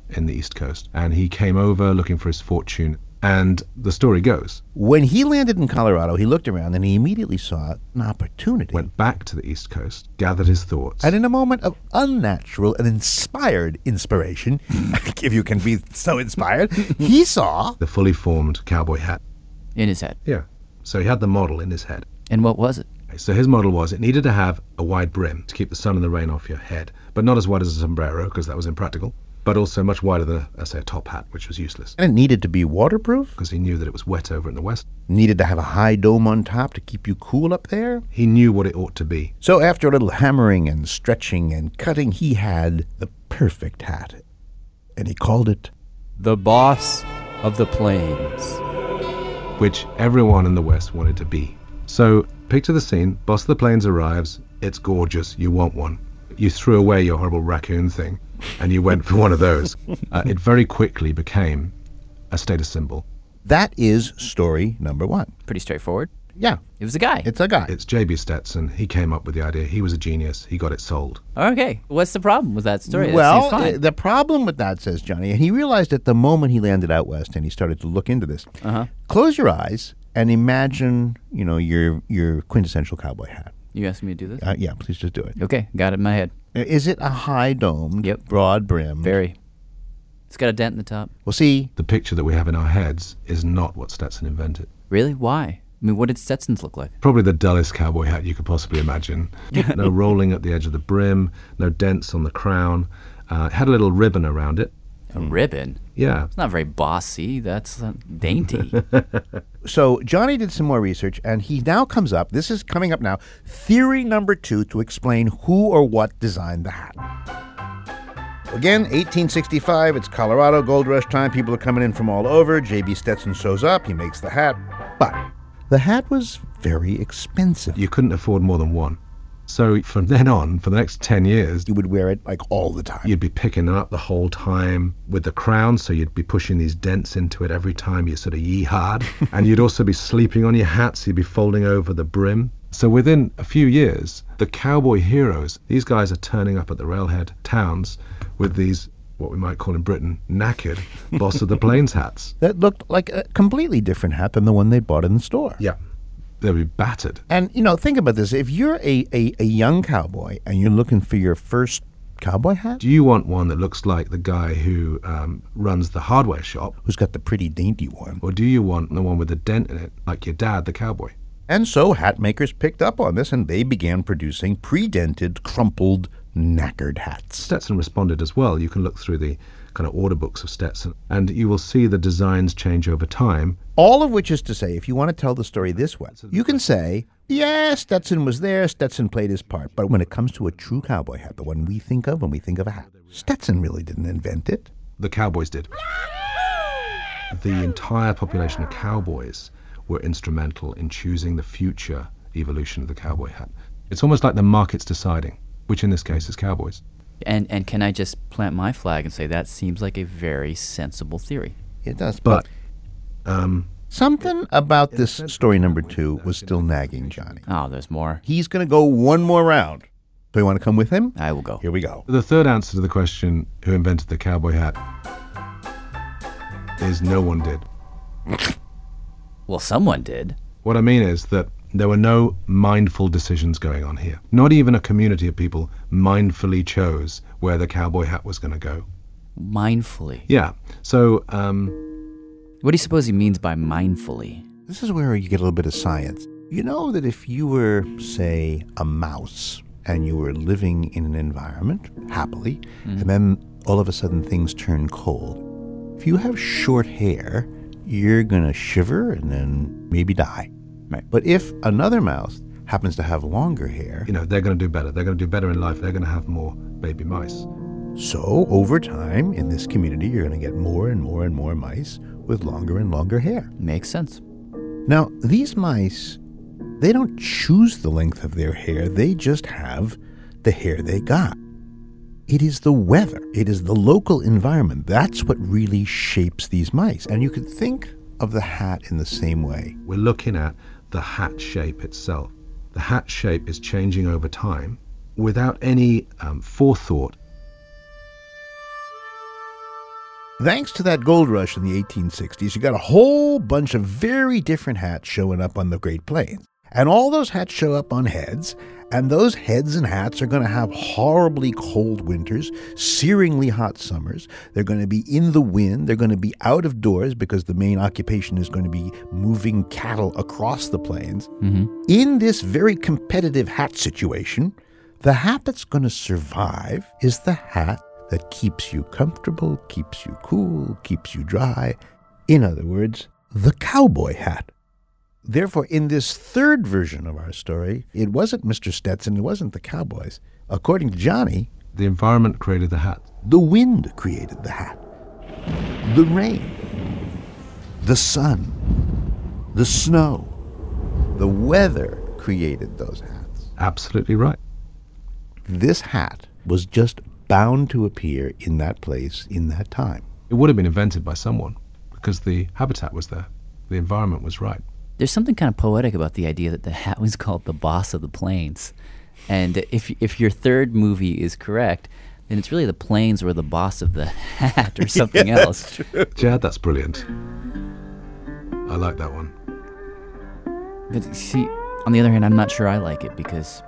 in the East Coast, and he came over looking for his fortune. And the story goes, when he landed in Colorado, he looked around and he immediately saw an opportunity. Went back to the East Coast, gathered his thoughts. And in a moment of unnatural and inspired inspiration, if you can be so inspired, he saw the fully formed cowboy hat. In his head? Yeah. So he had the model in his head. And what was it? So his model was it needed to have a wide brim to keep the sun and the rain off your head, but not as wide as a sombrero because that was impractical, but also much wider than, uh, say, a top hat, which was useless. And it needed to be waterproof? Because he knew that it was wet over in the west. Needed to have a high dome on top to keep you cool up there? He knew what it ought to be. So after a little hammering and stretching and cutting, he had the perfect hat. And he called it the Boss of the Plains, which everyone in the West wanted to be. So, picture the scene. Boss of the Plains arrives. It's gorgeous. You want one. You threw away your horrible raccoon thing, and you went for one of those. Uh, it very quickly became a status symbol. That is story number one. Pretty straightforward. Yeah. It was a guy. It's a guy. It's J B. Stetson. He came up with the idea. He was a genius. He got it sold. Okay. What's the problem with that story? Well, that uh, the problem with that, says Johnny, and he realized at the moment he landed out west and he started to look into this, uh-huh. close your eyes and imagine, you know, your your quintessential cowboy hat. You asking me to do this? Uh, yeah, please just do it. Okay, got it in my head. Is it a high-domed, yep. broad brim? Very. It's got a dent in the top. Well, see, the picture that we have in our heads is not what Stetson invented. Really? Why? I mean, what did Stetson's look like? Probably the dullest cowboy hat you could possibly imagine. No rolling at the edge of the brim, no dents on the crown. Uh, it had a little ribbon around it. A ribbon? Yeah. It's not very bossy. That's uh, dainty. So Johnny did some more research, and he now comes up, this is coming up now, theory number two to explain who or what designed the hat. Again, eighteen sixty-five, it's Colorado, gold rush time. People are coming in from all over. J B. Stetson shows up. He makes the hat. But the hat was very expensive. You couldn't afford more than one. So from then on, for the next ten years... You would wear it like all the time. You'd be picking it up the whole time with the crown, so you'd be pushing these dents into it every time you sort of yee-hawed. And you'd also be sleeping on your hat, so you'd be folding over the brim. So within a few years, the cowboy heroes, these guys are turning up at the railhead towns with these, what we might call in Britain, knackered Boss of the Plains hats. That looked like a completely different hat than the one they bought in the store. Yeah. They'll be battered. And, you know, think about this. If you're a, a, a young cowboy and you're looking for your first cowboy hat... Do you want one that looks like the guy who um, runs the hardware shop? Who's got the pretty dainty one. Or do you want the one with a dent in it, like your dad, the cowboy? And so hat makers picked up on this, and they began producing pre-dented, crumpled, knackered hats. Stetson responded as well. You can look through the kind of order books of Stetson, and you will see the designs change over time. All of which is to say, if you want to tell the story this way, you can say, yeah, Stetson was there, Stetson played his part. But when it comes to a true cowboy hat, the one we think of when we think of a hat, Stetson really didn't invent it. The cowboys did. The entire population of cowboys were instrumental in choosing the future evolution of the cowboy hat. It's almost like the market's deciding, which in this case is cowboys. And and can I just plant my flag and say that seems like a very sensible theory? It does, but... Um, Something about this story number two was still nagging Johnny. Oh, there's more. He's going to go one more round. Do you want to come with him? I will go. Here we go. The third answer to the question, who invented the cowboy hat, is no one did. Well, someone did. What I mean is that there were no mindful decisions going on here. Not even a community of people mindfully chose where the cowboy hat was going to go. Mindfully? Yeah. So, um... what do you suppose he means by mindfully? This is where you get a little bit of science. You know that if you were, say, a mouse, and you were living in an environment, happily, mm-hmm. and then all of a sudden things turn cold, if you have short hair, you're going to shiver and then maybe die. Right. But if another mouse happens to have longer hair... You know, they're going to do better. They're going to do better in life. They're going to have more baby mice. So, over time, in this community, you're going to get more and more and more mice with longer and longer hair. Makes sense. Now, these mice, they don't choose the length of their hair. They just have the hair they got. It is the weather. It is the local environment. That's what really shapes these mice. And you could think of the hat in the same way. We're looking at the hat shape itself. The hat shape is changing over time without any um, forethought. Thanks to that gold rush in the eighteen sixties, you got a whole bunch of very different hats showing up on the Great Plains. And all those hats show up on heads, and those heads and hats are going to have horribly cold winters, searingly hot summers. They're going to be in the wind. They're going to be out of doors because the main occupation is going to be moving cattle across the plains. Mm-hmm. In this very competitive hat situation, the hat that's going to survive is the hat that keeps you comfortable, keeps you cool, keeps you dry. In other words, the cowboy hat. Therefore, in this third version of our story, it wasn't Mister Stetson, it wasn't the cowboys. According to Johnny, the environment created the hat. The wind created the hat. The rain. The sun. The snow. The weather created those hats. Absolutely right. This hat was just bound to appear in that place, in that time. It would have been invented by someone because the habitat was there. The environment was right. There's something kind of poetic about the idea that the hat was called the boss of the plains. And if if your third movie is correct, then it's really the plains were the boss of the hat or something yeah, else. Chad, that's brilliant. I like that one. But see, on the other hand, I'm not sure I like it because,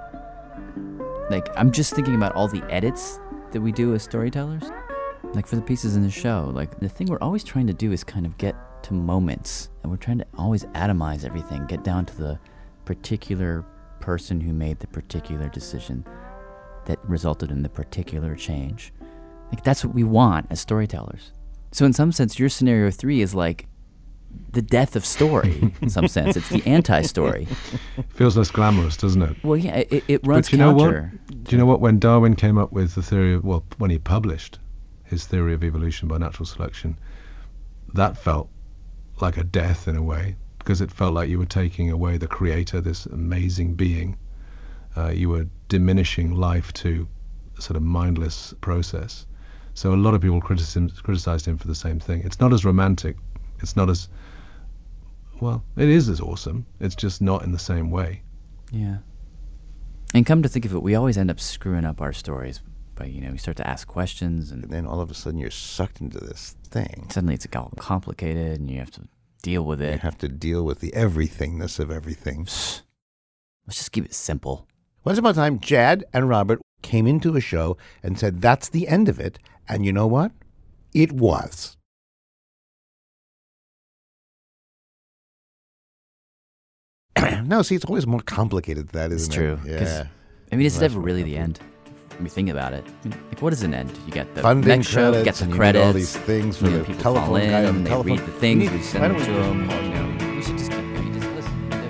like, I'm just thinking about all the edits that we do as storytellers. Like, for the pieces in the show, like, the thing we're always trying to do is kind of get to moments, and we're trying to always atomize everything, get down to the particular person who made the particular decision that resulted in the particular change. Like, that's what we want as storytellers. So in some sense, your scenario three is like the death of story. In some sense, it's the anti-story. Feels less glamorous, doesn't it? Well, yeah, it, it runs but you know counter. What? Do you know what? When Darwin came up with the theory of, well, when he published his theory of evolution by natural selection, that felt like a death in a way, because it felt like you were taking away the creator, this amazing being. Uh, you were diminishing life to a sort of mindless process. So a lot of people criticized, criticized him for the same thing. It's not as romantic. It's not as, well, it is as awesome. It's just not in the same way. Yeah. And come to think of it, we always end up screwing up our stories. But, you know, we start to ask questions. And, and then all of a sudden you're sucked into this thing. Suddenly it's all complicated and you have to deal with it. You have to deal with the everythingness of everything. Let's just keep it simple. Once upon a time, Jad and Robert came into a show and said, that's the end of it. And you know what? It was. No, see, it's always more complicated than that, isn't it? It's true. Yeah. I mean, it's never really the end. When we think about it, I mean, like, what is an end? You get the funding, next show, credits, get the and credits, all these things for you know, the people telephone call in guy on and the they telephone. read the things, we, we send them to them. You know, we should just keep going. Just listen.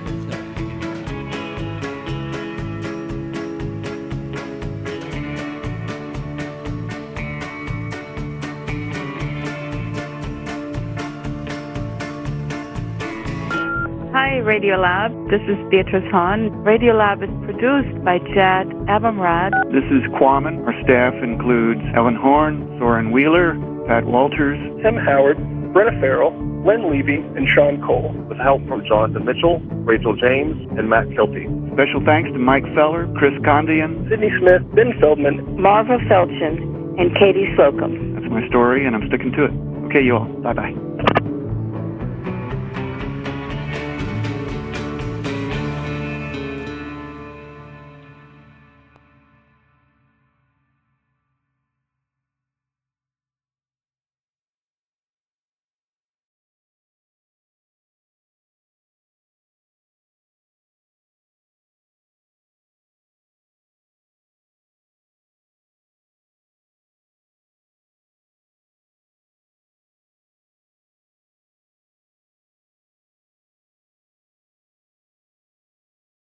Hi, Radiolab. This is Beatrice Hahn. Radiolab is produced by Jad Abumrad. This is Quammen. Our staff includes Ellen Horn, Soren Wheeler, Pat Walters, Tim Howard, Brenna Farrell, Len Levy, and Sean Cole, with help from Jonathan Mitchell, Rachel James, and Matt Kilty. Special thanks to Mike Feller, Chris Condian, Sydney Smith, Ben Feldman, Marva Felchin, and Katie Slocum. That's my story, and I'm sticking to it. Okay, you all. Bye-bye.